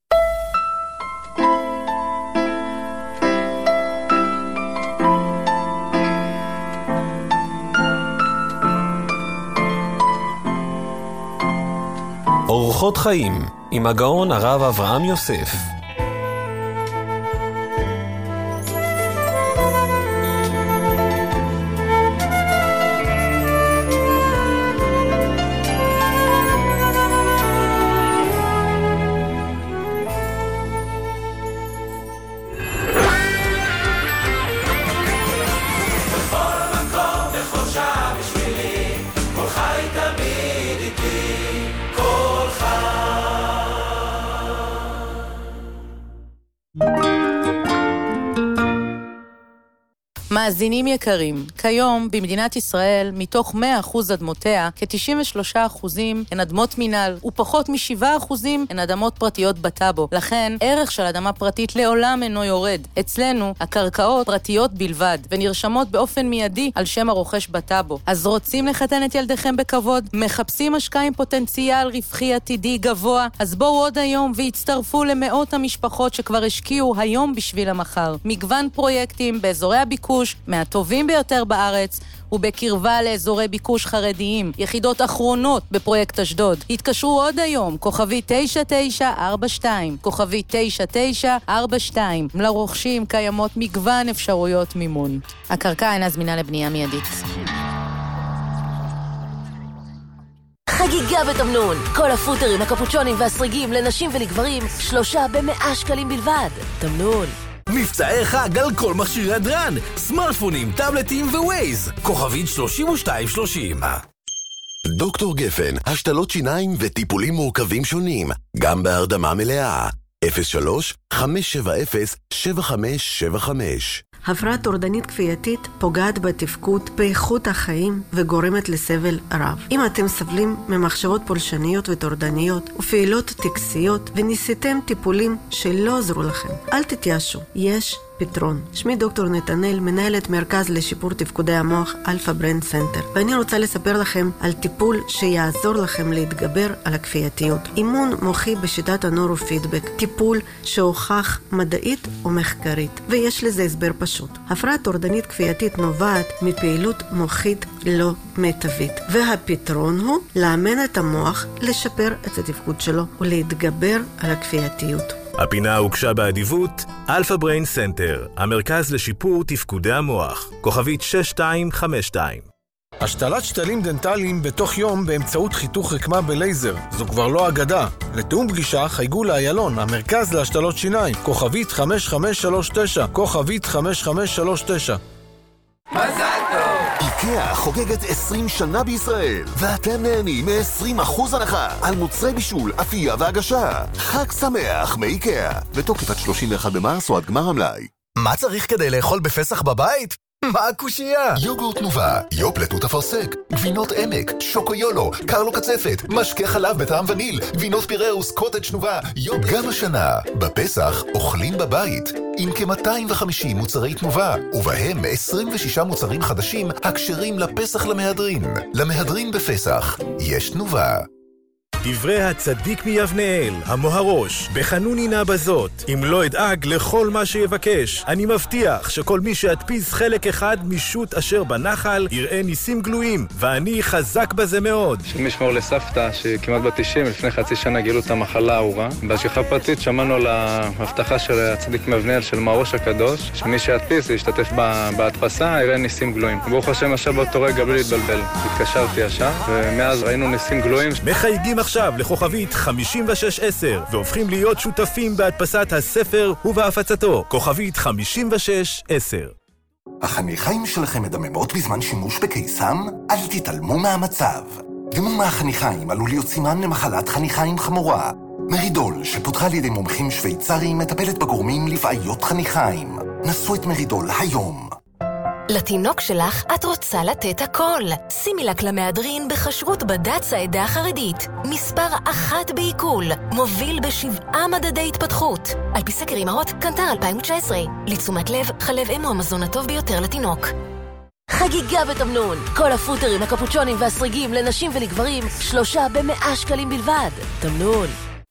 אורחות חיים עם הגאון הרב אברהם יוסף. מאזינים יקרים, כיום במדינת ישראל מתוך מאה אחוז אדמותיה, כ-תשעים ושלושה אחוזים הן אדמות מינהל, ופחות מ-שבעה אחוזים הן אדמות פרטיות בטאבו. לכן, ערך של אדמה פרטית לעולם אינו יורד. אצלנו, הקרקעות פרטיות בלבד, ונרשמות באופן מיידי על שם הרוכש בטאבו. אז רוצים לחתן את ילדיכם בכבוד? מחפשים השקעה עם פוטנציאל רווחי עתידי גבוה? אז בואו עוד היום והצטרפו למאות המשפחות שכבר השקיעו היום בשביל המחר. מגוון פרויקטים באזורי הביקוש, מהטובים ביותר בארץ, ובקרבה לאזורי ביקוש חרדיים, יחידות אחרונות בפרויקט אשדוד. התקשרו עוד היום, כוכבי תשע תשע ארבע שתיים, כוכבי תשע תשע ארבע שתיים. לרוכשים קיימות מגוון אפשרויות מימון. הקרקע אינה זמינה לבנייה מיידית. חגיגה בתמנון. כל הפוטרים, הקפוצ'ונים והסריגים לנשים ולגברים, שלושה במאה שקלים בלבד. תמנון, מבצעי חג על כל מכשיר הדרן, סמארטפונים, טאבלטים ווייז. כוכבית שלושים ושתיים שלושים. דוקטור גפן, השתלות שיניים וטיפולים מורכבים שונים, גם בהרדמה מלאה. אפס שלוש חמש שבע אפס שבע חמש שבע חמש. הפרעה טורדנית כפייתית פוגעת בתפקוד, באיכות החיים וגורמת לסבל רב. אם אתם סבלים ממחשבות פולשניות וטורדניות ופעילות טקסיות וניסיתם טיפולים שלא עזרו לכם, אל תתייאשו, יש פתרון. שמי דוקטור נתנאל, מנהלת מרכז לשיפור תפקודי המוח אלפא ברן סנטר, ואני רוצה לספר לכם על טיפול שיעזור לכם להתגבר על הכפייתיות. אימון מוחי בשיטת הנורופידבק, טיפול שהוכח מדעית ומחקרית, ויש לזה הסבר פשוט. הפרעה טורדנית כפייתית נובעת מפעילות מוחית לא מיטבית, והפתרון הוא לאמן את המוח לשפר את התפקוד שלו ולהתגבר על הכפייתיות. הפינה הוגשה באדיבות אלפא בריין סנטר, המרכז לשיפור תפקודי המוח, כוכבית שש שתיים חמש שתיים. השתלת שתלים דנטליים בתוך יום באמצעות חיתוך רקמה בלייזר, זו כבר לא אגדה. לתאום פגישה חייגו לאיילון, המרכז להשתלות שיניים, כוכבית חמש חמש שלוש תשע, כוכבית חמש חמש שלוש תשע. מזל טוב! איקאה חוגגת עשרים שנה בישראל, ואתם נהנים מ-עשרים אחוז הנחה על מוצרי בישול, אפייה והגשה. חג שמח מאיקאה, בתוקף עד שלושים ואחד במרס או עד גמר המלאי. מה צריך כדי לאכול בפסח בבית? מה הקושייה? יוגורט תנובה, יופלט ותפרסק, גבינות עמק, שוקויולו, קרלו קצפת, משקה חלב בטעם וניל, גבינות פיראוס, קוטג' תנובה. גם השנה, בפסח, אוכלים בבית, עם כ-מאתיים וחמישים מוצרי תנובה, ובהם עשרים ושישה מוצרים חדשים הקשרים לפסח למהדרין. למהדרין בפסח, יש תנובה. דברי הצדיק מיבנאל, המוהרוש, בחנוני נא בזאת. אם לא אדאג לכל מה שיבקש, אני מבטיח שכל מי שידפיס חלק אחד משוט אשר בנחל, יראה ניסים גלויים, ואני חזק בזה מאוד. משמור לסבתא, שכמעט בתשעים, לפני חצי שנה גילו את המחלה הארורה. בהשגחה פרטית שמענו על ההבטחה של הצדיק מיבנאל, של מהראש הקדוש, שמי שידפיס וישתתף בהדפסה, יראה ניסים גלויים. ברוך השם, עכשיו באותו רגע בלי להתבלבל. התקשרתי ישר, ומאז ראינו ניסים גלויים. מחייגים עכשיו לכוכבית חמישים ושש עשר והופכים להיות שותפים בהדפסת הספר ובהפצתו. כוכבית חמישים ושש עשר. החניכיים שלכם מדממות בזמן שימוש בקיסם? אל תתעלמו מהמצב. דימום מהחניכיים עלול להיות סימן למחלת חניכיים חמורה. מרידול, שפותחה על ידי מומחים שוויצריים, מטפלת בגורמים לבעיות חניכיים. נסו את מרידול היום. לתינוק שלך את רוצה לתת הכל. שימי לה קלמהדרין בכשרות בד"ץ העדה החרדית. מספר אחת בעיכול. מוביל בשבעה מדדי התפתחות. על פי סקר אימהות, קנטר אלפיים תשע עשרה. לתשומת לב, חלב אם הוא המזון הטוב ביותר לתינוק. חגיגה בתמנון. כל הפוטרים, הקפוצ'ונים והסריגים לנשים ולגברים, שלושה במאה שקלים בלבד. תמנון.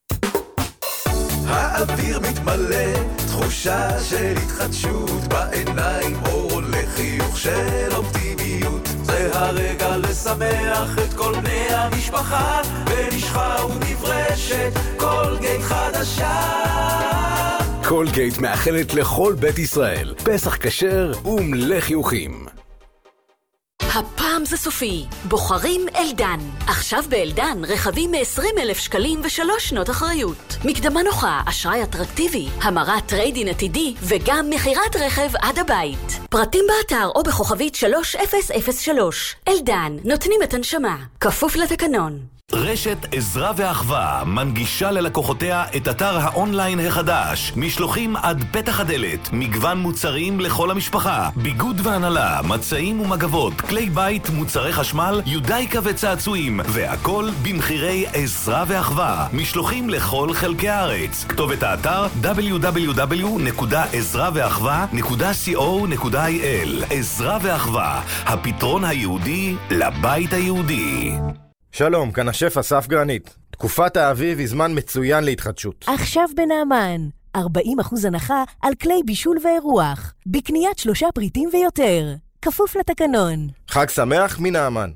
האוויר מתמלא, תחושה של התחדשות בעיניים, אור לחיוך של אופטימיות. זה הרגע לשמח את כל בני המשפחה, במשחה ונברשת קולגייט חדשה. קולגייט מאחלת לכל בית ישראל פסח כשר ומלא חיוכים. הפעם זה סופי. בוחרים אלדן. עכשיו באלדן רכבים מ-עשרים אלף שקלים ושלוש שנות אחריות. מקדמה נוחה, אשראי אטרקטיבי, המרת טריידין עתידי וגם מחירת רכב עד הבית. פרטים באתר או בכוכבית שלוש אפס אפס שלוש. אלדן, נותנים את הנשמה. כפוף לתקנון. רשת עזרה ואחווה מנגישה ללקוחותיה את אתר האונליין החדש. משלוחים עד פתח הדלת, מגוון מוצרים לכל המשפחה, ביגוד והנהלה, מצעים ומגבות, כלי בית, מוצרי חשמל, יודאיקה וצעצועים, והכל במחירי עזרה ואחווה. משלוחים לכל חלקי הארץ. כתובת האתר דאבליו דאבליו דאבליו נקודה עזרה ואחווה נקודה קו נקודה איי אל. עזרה ואחווה, הפתרון היהודי לבית היהודי. שלום, כאן השף אסף גרנית. תקופת האביב היא זמן מצוין להתחדשות. עכשיו בנעמן, ארבעים אחוז הנחה על כלי בישול ואירוח, בקניית שלושה פריטים ויותר. כפוף לתקנון. חג שמח מנעמן.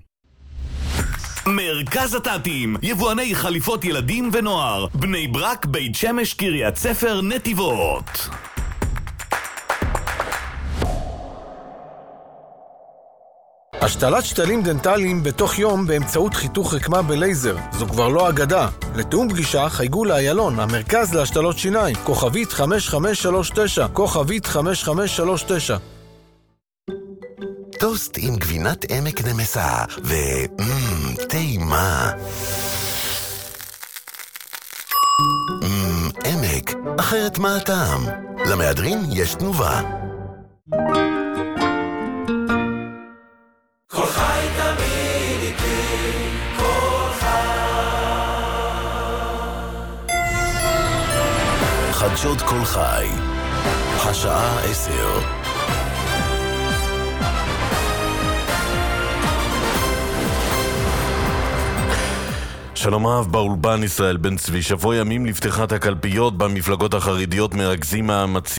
מרכז התתים, יבואני חליפות ילדים ונוער, בני ברק, בית שמש, קריית ספר, נתיבות. השתלת שתלים דנטליים בתוך יום באמצעות חיתוך רקמה בלייזר. זו כבר לא אגדה. לתאום פגישה חייגו לאיילון, המרכז להשתלות שיניים. כוכבית חמש חמש שלוש תשע, כוכבית חמש חמש שלוש תשע. טוסט עם גבינת עמק נמסה ו... מmm, טעימה. מmm, עמק, אחרת מה הטעם? למהדרין יש תנובה. כל חי תמיד איתי, כל חי. חדשות כל חי, השעה עשר. שלום רב, באולפן ישראל בן צבי. שבוע ימים לפתיחת הקלפיות במפלגות החרדיות מרכזים מאמצים